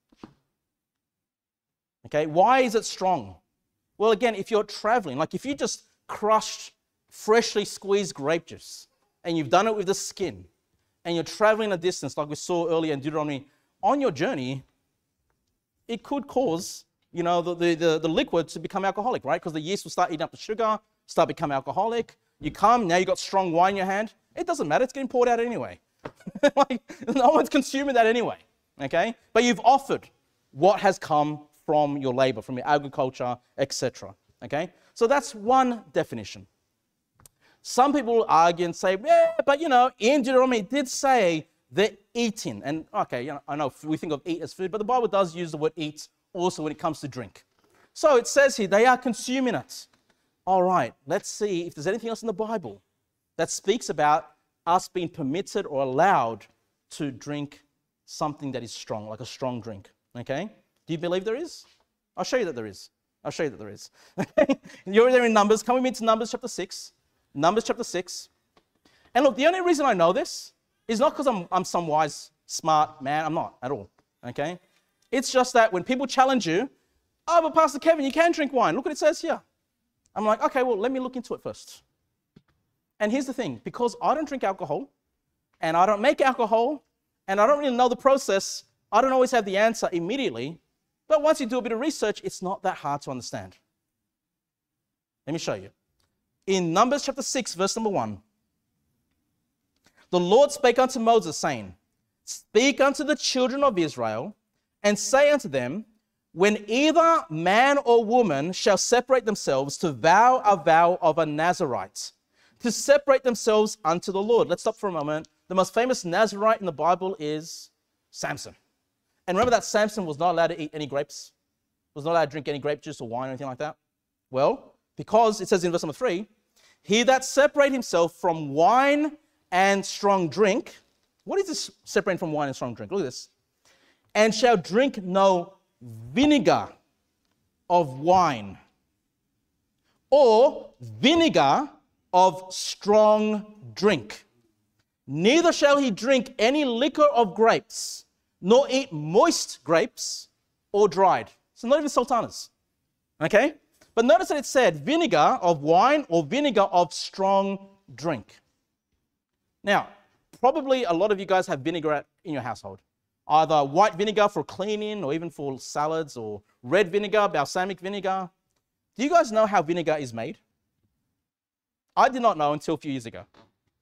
Okay, why is it strong? Well, again, if you're traveling, like if you just crushed freshly squeezed grape juice and you've done it with the skin and you're traveling a distance, like we saw earlier in Deuteronomy, on your journey, it could cause, the liquid to become alcoholic, right? Because the yeast will start eating up the sugar, start becoming alcoholic. You come, now you got strong wine in your hand. It doesn't matter, it's getting poured out anyway. Like, no one's consuming that anyway, okay? But you've offered what has come from your labor, from your agriculture, etc. Okay? So that's one definition. Some people will argue and say, yeah, but in Deuteronomy it did say they're eating. And okay, I know we think of eat as food, but the Bible does use the word eat also when it comes to drink. So it says here, they are consuming it. All right, let's see if there's anything else in the Bible that speaks about us being permitted or allowed to drink something that is strong, like a strong drink. Okay? Do you believe there is? I'll show you that there is. I'll show you that there is. You're there in Numbers. Come with me to Numbers chapter 6. Numbers chapter 6. And look, the only reason I know this is not because I'm some wise, smart man. I'm not at all. Okay? It's just that when people challenge you, oh, but Pastor Kevin, you can drink wine. Look what it says here. I'm like, okay, well, let me look into it first. And here's the thing. Because I don't drink alcohol, and I don't make alcohol, and I don't really know the process, I don't always have the answer immediately. But once you do a bit of research, it's not that hard to understand. Let me show you. In Numbers chapter 6, verse number 1, the Lord spake unto Moses, saying, Speak unto the children of Israel, and say unto them, When either man or woman shall separate themselves to vow a vow of a Nazarite, to separate themselves unto the Lord. Let's stop for a moment. The most famous Nazarite in the Bible is Samson. And remember that Samson was not allowed to eat any grapes, was not allowed to drink any grape juice or wine or anything like that? Well, because it says in verse number 3, he that separate himself from wine and strong drink. What is this separating from wine and strong drink? Look at this. And shall drink no vinegar of wine or vinegar of strong drink. Neither shall he drink any liquor of grapes, nor eat moist grapes or dried. So not even sultanas. Okay? But notice that it said vinegar of wine or vinegar of strong drink. Now, probably a lot of you guys have vinegar in your household. Either white vinegar for cleaning or even for salads, or red vinegar, balsamic vinegar. Do you guys know how vinegar is made? I did not know until a few years ago.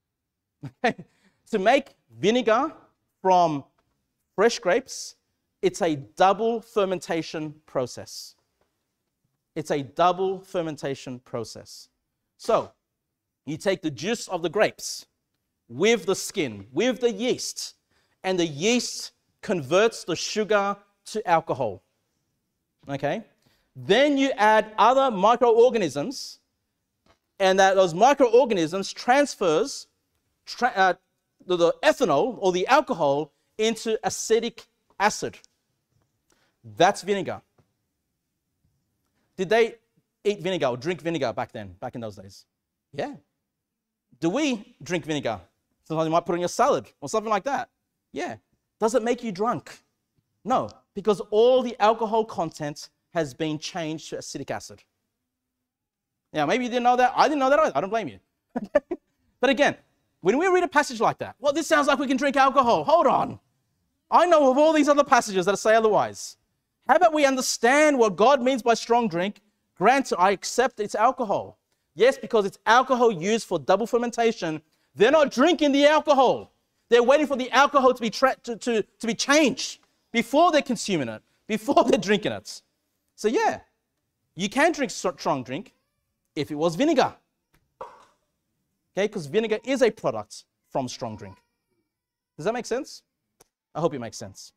To make vinegar from fresh grapes, it's a double fermentation process. It's a double fermentation process. So, you take the juice of the grapes with the skin, with the yeast, and the yeast converts the sugar to alcohol. Okay? Then you add other microorganisms, and those microorganisms transfers the ethanol or the alcohol into acetic acid. That's vinegar. Did they eat vinegar or drink vinegar back then, back in those days? Yeah. Do we drink vinegar? Sometimes you might put it in your salad or something like that. Yeah. Does it make you drunk? No, because all the alcohol content has been changed to acetic acid. Now, maybe you didn't know that. I didn't know that either. I don't blame you. But again, when we read a passage like that, well, this sounds like we can drink alcohol. Hold on. I know of all these other passages that say otherwise. How about we understand what God means by strong drink? Granted, I accept it's alcohol. Yes, because it's alcohol used for double fermentation. They're not drinking the alcohol. They're waiting for the alcohol to be changed before they're consuming it, before they're drinking it. So yeah, you can drink strong drink if it was vinegar. Okay, because vinegar is a product from strong drink. Does that make sense? I hope it makes sense.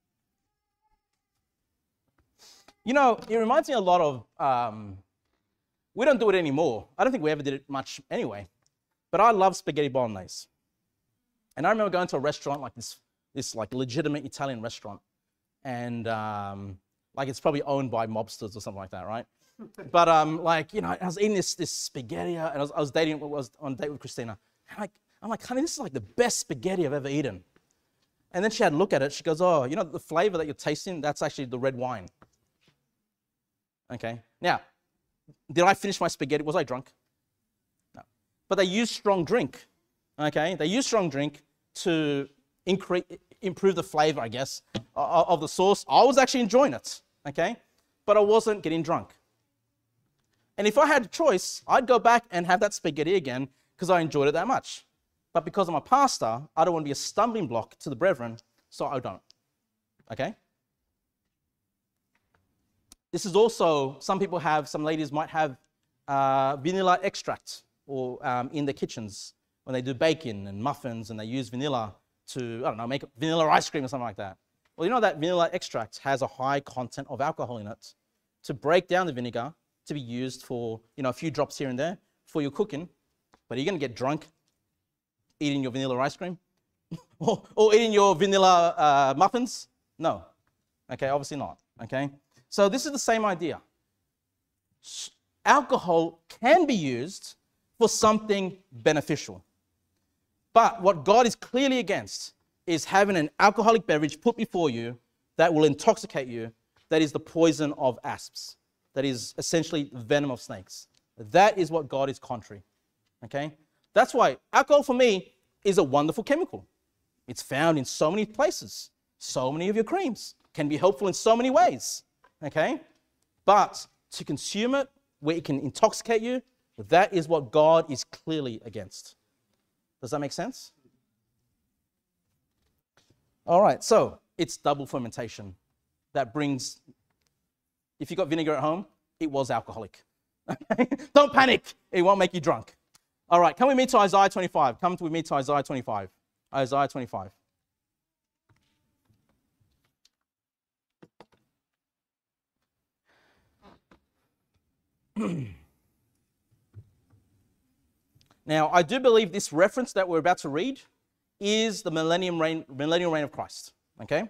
You know, it reminds me a lot of, we don't do it anymore. I don't think we ever did it much anyway. But I love spaghetti bolognese. And I remember going to a restaurant like this like legitimate Italian restaurant. And like it's probably owned by mobsters or something like that, right? But like, you know, I was eating this spaghetti, and I was on a date with Christina. And I'm like, honey, this is like the best spaghetti I've ever eaten. And then she had a look at it. She goes, oh, you know, the flavor that you're tasting, that's actually the red wine. Okay. Now, did I finish my spaghetti? Was I drunk? No. But they use strong drink. Okay. They use strong drink to improve the flavor, I guess, of the sauce. I was actually enjoying it, okay? But I wasn't getting drunk. And if I had a choice, I'd go back and have that spaghetti again because I enjoyed it that much. But because I'm a pastor, I don't want to be a stumbling block to the brethren, so I don't, okay? This is also, some ladies might have vanilla extract or in their kitchens when they do bacon and muffins and they use vanilla to, I don't know, make vanilla ice cream or something like that. Well, you know that vanilla extract has a high content of alcohol in it to break down the vinegar to be used for, a few drops here and there for your cooking. But are you going to get drunk eating your vanilla ice cream or eating your vanilla muffins? No. Okay, obviously not. Okay? So this is the same idea. Alcohol can be used for something beneficial. But what God is clearly against is having an alcoholic beverage put before you that will intoxicate you, that is the poison of asps, that is essentially venom of snakes. That is what God is contrary. Okay? That's why alcohol for me is a wonderful chemical. It's found in so many places. So many of your creams can be helpful in so many ways. Okay? But to consume it where it can intoxicate you, that is what God is clearly against. Does that make sense? All right, so it's double fermentation that brings, if you've got vinegar at home, it was alcoholic. Don't panic, it won't make you drunk. All right, come with me to Isaiah 25. Come with me to Isaiah 25. Isaiah 25. Now, I do believe this reference that we're about to read is the millennial reign of Christ, okay?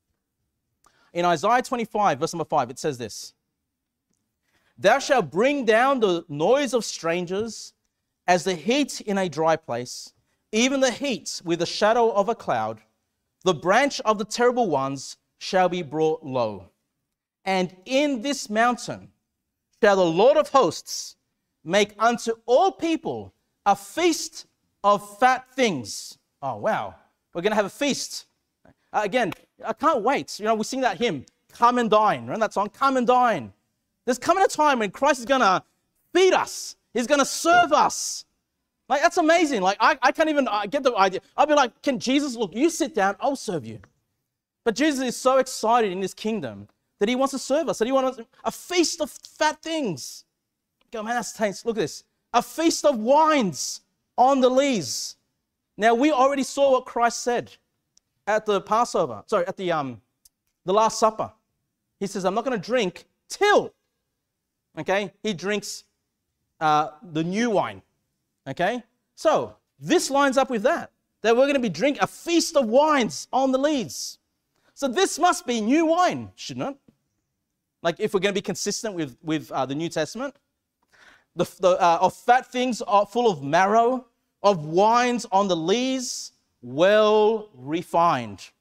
In Isaiah 25, verse number 5, it says this: "Thou shalt bring down the noise of strangers as the heat in a dry place, even the heat with the shadow of a cloud. The branch of the terrible ones shall be brought low. And in this mountain shall the Lord of hosts make unto all people a feast of fat things." Oh, wow. We're going to have a feast. Again, I can't wait. We sing that hymn, "Come and Dine." Remember that song? Come and dine. There's coming a time when Christ is going to feed us. He's going to serve us. Like, that's amazing. Like, I can't even get the idea. I'll be like, can Jesus, look, you sit down, I'll serve you. But Jesus is so excited in his kingdom that he wants to serve us, that he wants a feast of fat things. Go, man, that's taste. Look at this. A feast of wines on the lees. Now, we already saw what Christ said at the Passover. Sorry, at the Last Supper. He says, I'm not going to drink till, okay, he drinks the new wine. Okay? So, this lines up with that we're going to be drinking a feast of wines on the lees. So this must be new wine, shouldn't it? Like, if we're going to be consistent with the New Testament. Of fat things are full of marrow, of wines on the lees, well refined.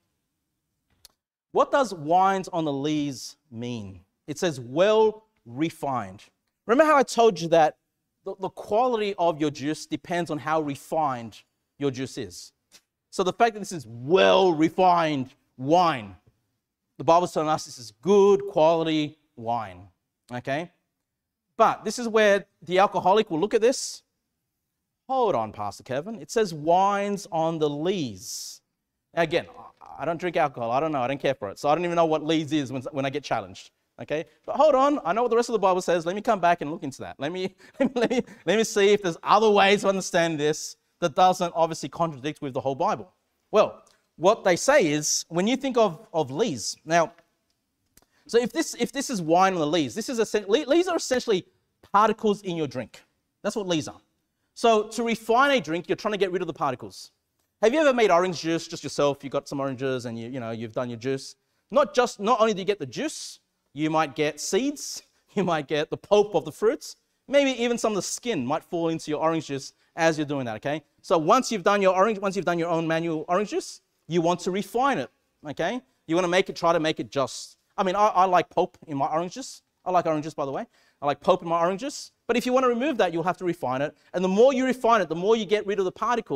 What does wines on the lees mean? It says well refined. Remember how I told you that the quality of your juice depends on how refined your juice is. So the fact that this is well refined wine, the Bible's telling us this is good quality wine. Okay? But this is where the alcoholic will look at this. Hold on, Pastor Kevin. It says wines on the lees. Again, I don't drink alcohol. I don't know. I don't care for it. So I don't even know what lees is when I get challenged. Okay? But hold on. I know what the rest of the Bible says. Let me come back and look into that. Let me see if there's other ways to understand this that doesn't obviously contradict with the whole Bible. Well, what they say is, when you think of lees, now, so if this is wine on the lees, lees are essentially particles in your drink. That's what lees are. So to refine a drink, you're trying to get rid of the particles. Have you ever made orange juice just yourself? You got some oranges and you've done your juice. Not only do you get the juice, you might get seeds, you might get the pulp of the fruits, maybe even some of the skin might fall into your orange juice as you're doing that, okay? So once you've done your own manual orange juice, you want to refine it, okay? You want to try to make it just. I mean, I like pulp in my oranges. I like oranges, by the way. I like pulp in my oranges. But if you want to remove that, you'll have to refine it. And the more you refine it, the more you get rid of the particles,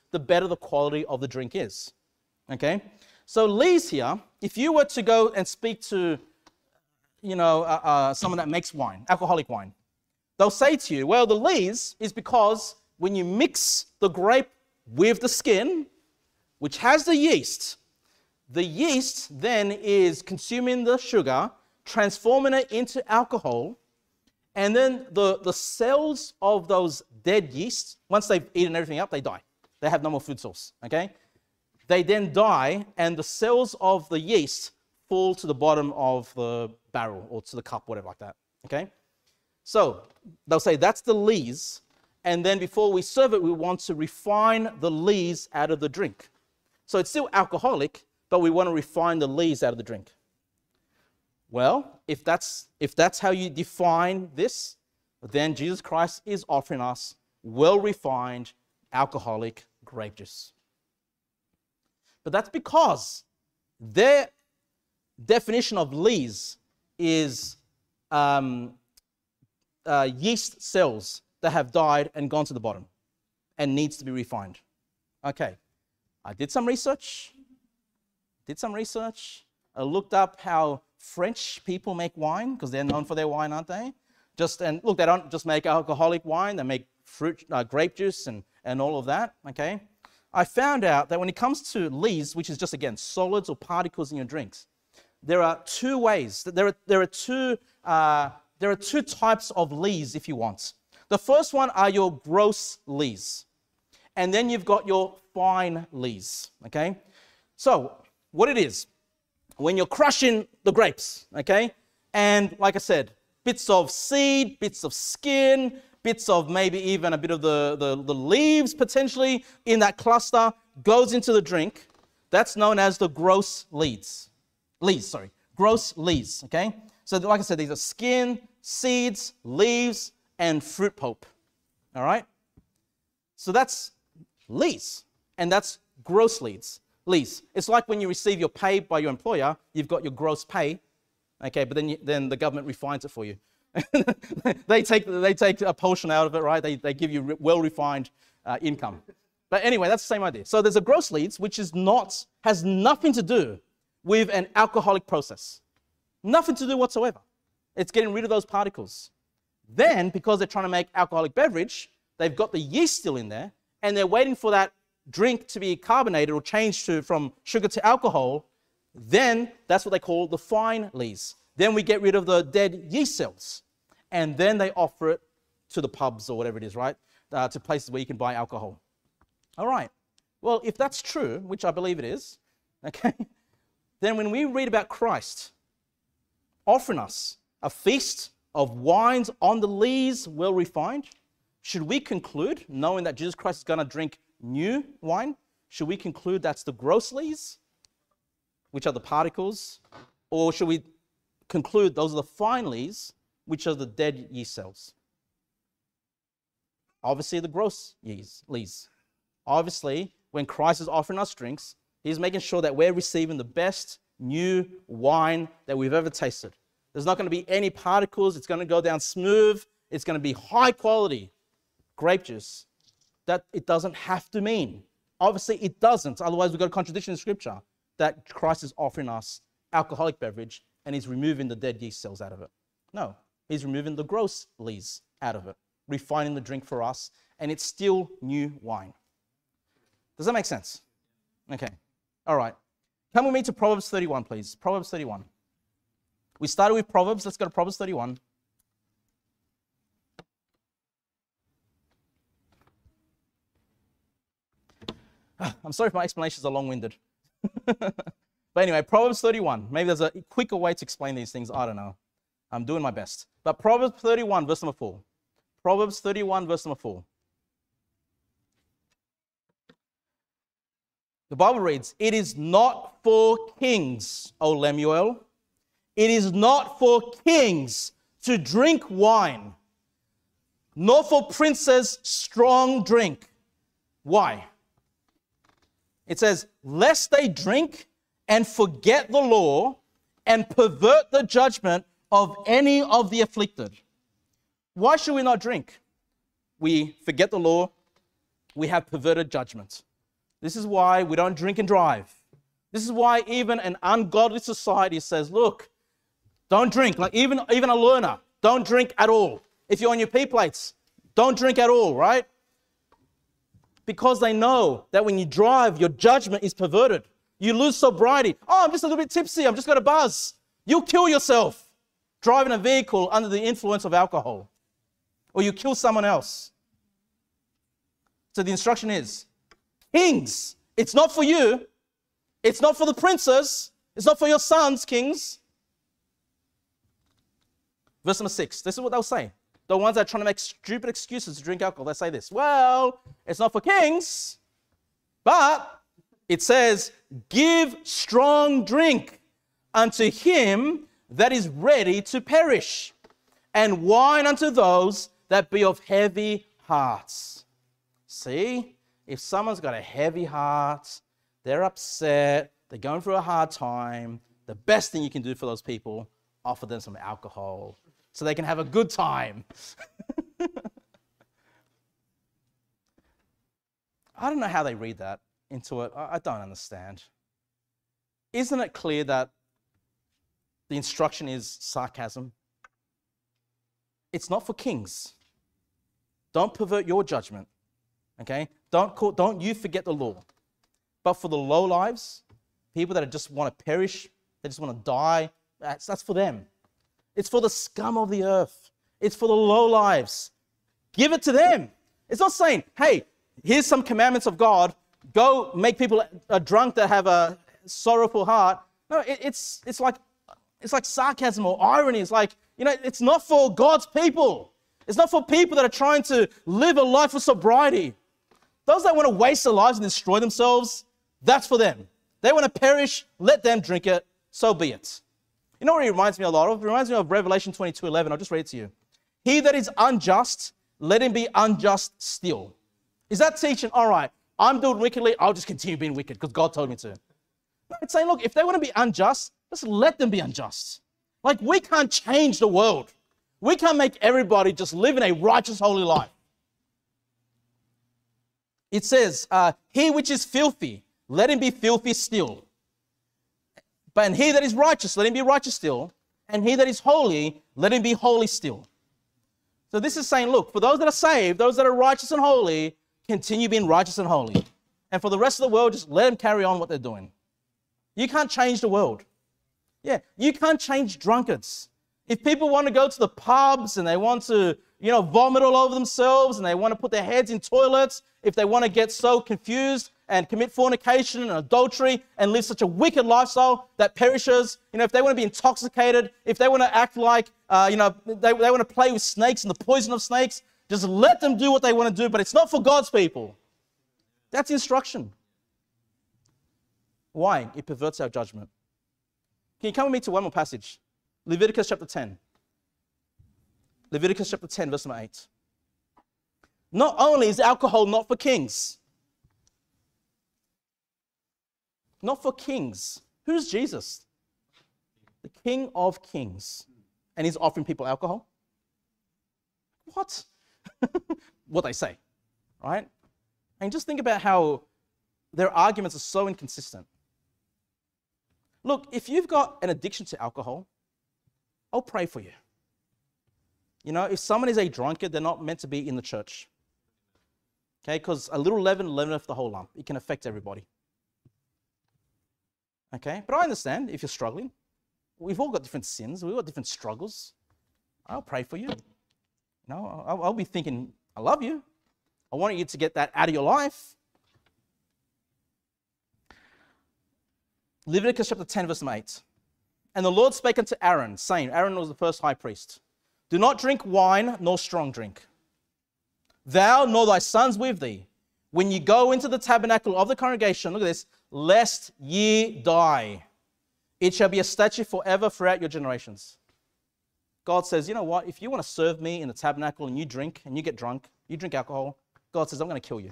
the better the quality of the drink is. Okay? So lees here, if you were to go and speak to, someone that makes wine, alcoholic wine, they'll say to you, well, the lees is because when you mix the grape with the skin, which has the yeast then is consuming the sugar, transforming it into alcohol, and then the cells of those dead yeast, once they've eaten everything up, they die. They have no more food source, okay? They then die, and the cells of the yeast fall to the bottom of the barrel or to the cup, whatever like that, okay? So they'll say that's the lees, and then before we serve it, we want to refine the lees out of the drink. So it's still alcoholic, but we want to refine the lees out of the drink. Well, if that's how you define this, then Jesus Christ is offering us well-refined alcoholic grape juice. But that's because their definition of lees is yeast cells that have died and gone to the bottom and needs to be refined. Okay, I did some research. I looked up how French people make wine, because they're known for their wine, aren't they? And look, they don't just make alcoholic wine, they make grape juice and all of that, okay? I found out that when it comes to lees, which is just, again, solids or particles in your drinks, there are two ways. There are two types of lees, if you want. The first one are your gross lees. And then you've got your fine lees, okay? So what it is, when you're crushing the grapes, okay? And like I said, bits of seed, bits of skin, bits of maybe even a bit of the leaves potentially in that cluster goes into the drink. That's known as the gross lees, okay? So like I said, these are skin, seeds, leaves, and fruit pulp, all right? So that's lees, and that's gross lees. It's like when you receive your pay by your employer, you've got your gross pay, okay, but then the government refines it for you. they take a portion out of it, right? They give you well-refined income. But anyway, that's the same idea. So there's a gross lees, which has nothing to do with an alcoholic process. Nothing to do whatsoever. It's getting rid of those particles. Then, because they're trying to make alcoholic beverage, they've got the yeast still in there, and they're waiting for that drink to be carbonated or changed from sugar to alcohol. Then that's what they call the fine lees. Then we get rid of the dead yeast cells, and then they offer it to the pubs or whatever it is, right? To places where you can buy alcohol. All right. Well, if that's true, which I believe it is, okay, then when we read about Christ offering us a feast of wines on the lees well refined, should we conclude, knowing that Jesus Christ is going to drink new wine, should we conclude that's the gross lees, which are the particles, or should we conclude those are the fine lees, which are the dead yeast cells? Obviously, the gross lees. Obviously, when Christ is offering us drinks, he's making sure that we're receiving the best new wine that we've ever tasted. There's not going to be any particles. It's going to go down smooth. It's going to be high quality grape juice. That it doesn't have to mean. Obviously, it doesn't. Otherwise, we've got a contradiction in Scripture that Christ is offering us alcoholic beverage and he's removing the dead yeast cells out of it. No, he's removing the gross lees out of it, refining the drink for us, and it's still new wine. Does that make sense? Okay. All right. Come with me to Proverbs 31, please. Proverbs 31. We started with Proverbs. Let's go to Proverbs 31. I'm sorry if my explanations are long-winded. But anyway, Proverbs 31. Maybe there's a quicker way to explain these things. I don't know. I'm doing my best. But Proverbs 31, verse number 4. Proverbs 31, verse number 4. The Bible reads, "It is not for kings, O Lemuel. It is not for kings to drink wine, nor for princes strong drink." Why? It says, "Lest they drink and forget the law and pervert the judgment of any of the afflicted." Why should we not drink? We forget the law. We have perverted judgment. This is why we don't drink and drive. This is why even an ungodly society says, look, don't drink. Like even a learner, don't drink at all. If you're on your P plates, don't drink at all, right? Because they know that when you drive, your judgment is perverted. You lose sobriety. Oh, I'm just a little bit tipsy. I'm just got a buzz. You'll kill yourself driving a vehicle under the influence of alcohol. Or you kill someone else. So the instruction is, kings, it's not for you. It's not for the princes. It's not for your sons, kings. Verse number 6, this is what they'll say. The ones that are trying to make stupid excuses to drink alcohol, they say this. Well, it's not for kings, but it says, give strong drink unto him that is ready to perish, and wine unto those that be of heavy hearts. See, if someone's got a heavy heart, they're upset, they're going through a hard time, the best thing you can do for those people, offer them some alcohol so they can have a good time. I don't know how they read that into it. I don't understand. Isn't it clear that the instruction is sarcasm? It's not for kings. Don't pervert your judgment, okay? Don't you forget the law. But for the low lives, people that just want to perish, they just want to die, that's for them. It's for the scum of the earth. It's for the low lives. Give it to them. It's not saying, hey, here's some commandments of God. Go make people drunk that have a sorrowful heart. No, it's like sarcasm or irony. It's like, it's not for God's people. It's not for people that are trying to live a life of sobriety. Those that want to waste their lives and destroy themselves, that's for them. They want to perish, let them drink it, so be it. You know what it reminds me a lot of? It reminds me of Revelation 22:11. I'll just read it to you. He that is unjust, let him be unjust still. Is that teaching, all right, I'm doing wickedly, I'll just continue being wicked because God told me to? No, it's saying, look, if they want to be unjust, just let them be unjust. Like, we can't change the world. We can't make everybody just live in a righteous, holy life. It says, he which is filthy, let him be filthy still. And he that is righteous, let him be righteous still. And he that is holy, let him be holy still. So this is saying, look, for those that are saved, those that are righteous and holy, continue being righteous and holy. And for the rest of the world, just let them carry on what they're doing. You can't change the world. Yeah, you can't change drunkards. If people want to go to the pubs and they want to, vomit all over themselves and they want to put their heads in toilets, if they want to get so confused and commit fornication and adultery and live such a wicked lifestyle that perishes, if they want to be intoxicated, if they want to act like, they want to play with snakes and the poison of snakes, just let them do what they want to do, but it's not for God's people. That's instruction. Why? It perverts our judgment. Can you come with me to one more passage? Leviticus chapter 10. Leviticus chapter 10, verse number 8. Not only is alcohol not for kings, not for kings. Who's Jesus? The King of Kings. And he's offering people alcohol? What? What they say, right? And just think about how their arguments are so inconsistent. Look, if you've got an addiction to alcohol, I'll pray for you. If someone is a drunkard, they're not meant to be in the church. Okay, because a little leaven leaveneth the whole lump. It can affect everybody. Okay, but I understand if you're struggling. We've all got different sins. We've got different struggles. I'll pray for you. I'll be thinking, I love you. I want you to get that out of your life. Leviticus chapter 10, verse 8. And the Lord spake unto Aaron, saying, Aaron was the first high priest, do not drink wine nor strong drink, thou nor thy sons with thee, when ye go into the tabernacle of the congregation, look at this, lest ye die. It shall be a statute forever throughout your generations. God says, you know what? If you want to serve me in the tabernacle and you drink and you get drunk, you drink alcohol, God says, I'm going to kill you.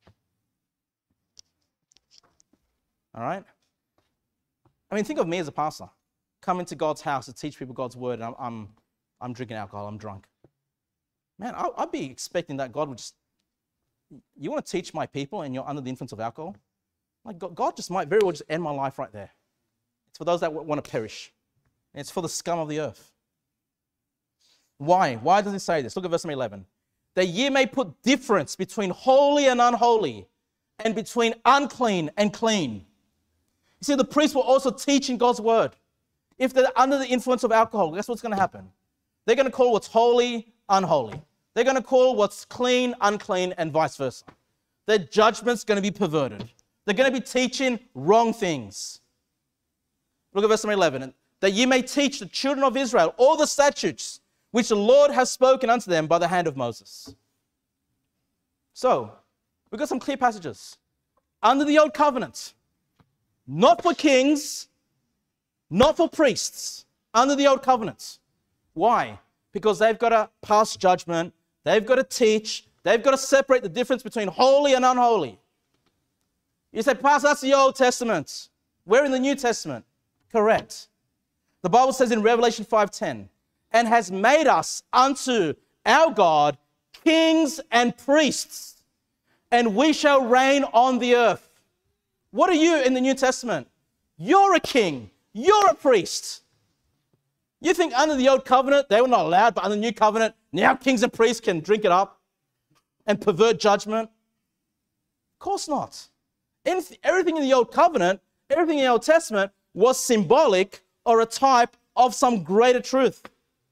All right? Think of me as a pastor. Come into God's house to teach people God's word, and I'm drinking alcohol, I'm drunk. Man, I'd be expecting that God would just, you want to teach my people and you're under the influence of alcohol? Like God just might very well just end my life right there. It's for those that want to perish. And it's for the scum of the earth. Why? Why does it say this? Look at verse number 11. That ye may put difference between holy and unholy, and between unclean and clean. You see, the priests were also teaching God's word. If they're under the influence of alcohol, guess what's going to happen? They're going to call what's holy, unholy. They're going to call what's clean, unclean, and vice versa. Their judgment's going to be perverted. They're going to be teaching wrong things. Look at verse number 11. That ye may teach the children of Israel all the statutes which the Lord has spoken unto them by the hand of Moses. So, we've got some clear passages. Under the old covenant, not for kings, not for priests, under the old covenant. Why? Because they've got to pass judgment, they've got to teach, they've got to separate the difference between holy and unholy. You say, Pastor, that's the Old Testament. We're in the New Testament. Correct. The Bible says in Revelation 5:10, and has made us unto our God kings and priests, and we shall reign on the earth. What are you in the New Testament? You're a king. You're a priest. You think under the old covenant, they were not allowed, but under the new covenant, now kings and priests can drink it up and pervert judgment? Of course not. Everything in the old covenant, everything in the Old Testament was symbolic or a type of some greater truth.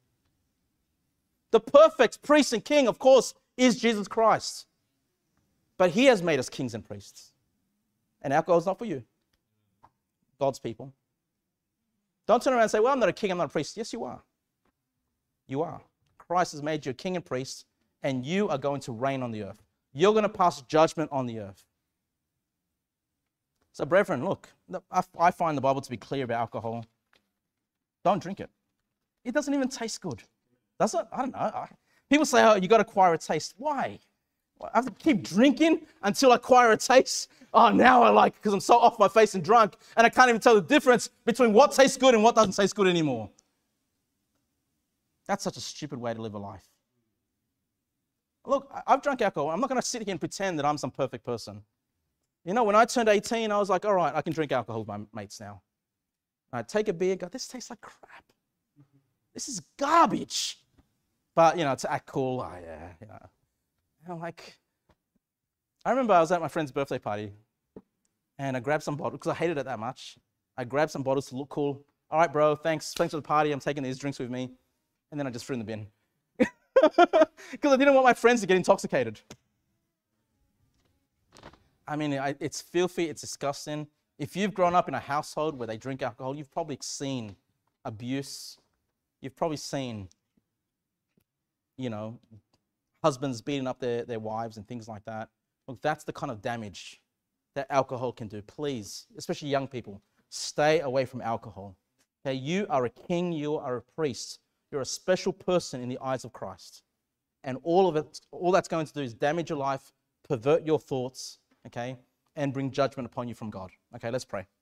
The perfect priest and king, of course, is Jesus Christ. But he has made us kings and priests. And alcohol is not for you. God's people. Don't turn around and say, well, I'm not a king, I'm not a priest. Yes, you are. You are. Christ has made you a king and priest, and you are going to reign on the earth. You're going to pass judgment on the earth. So, brethren, look, I find the Bible to be clear about alcohol. Don't drink it. It doesn't even taste good. Does it? I don't know. People say, oh, you got to acquire a taste. Why? I have to keep drinking until I acquire a taste? Oh, now I like it because I'm so off my face and drunk, and I can't even tell the difference between what tastes good and what doesn't taste good anymore. That's such a stupid way to live a life. Look, I've drunk alcohol. I'm not going to sit here and pretend that I'm some perfect person. You know, when I turned 18, I was like, all right, I can drink alcohol with my mates now. I'd take a beer, go, this tastes like crap. This is garbage. But, you know, to act cool, oh, yeah, you know. And I'm like, I remember I was at my friend's birthday party, and I grabbed some bottles, because I hated it that much. I grabbed some bottles to look cool. All right, bro, thanks for the party. I'm taking these drinks with me. And then I just threw in the bin. Because I didn't want my friends to get intoxicated. I mean, it's filthy, it's disgusting. If you've grown up in a household where they drink alcohol, you've probably seen abuse. You've probably seen, you know, husbands beating up their wives and things like that. Look, that's the kind of damage that alcohol can do. Please, especially young people, stay away from alcohol. Okay, you are a king, you are a priest. You're a special person in the eyes of Christ. And all that's going to do is damage your life, pervert your thoughts, okay, and bring judgment upon you from God. Okay, let's pray.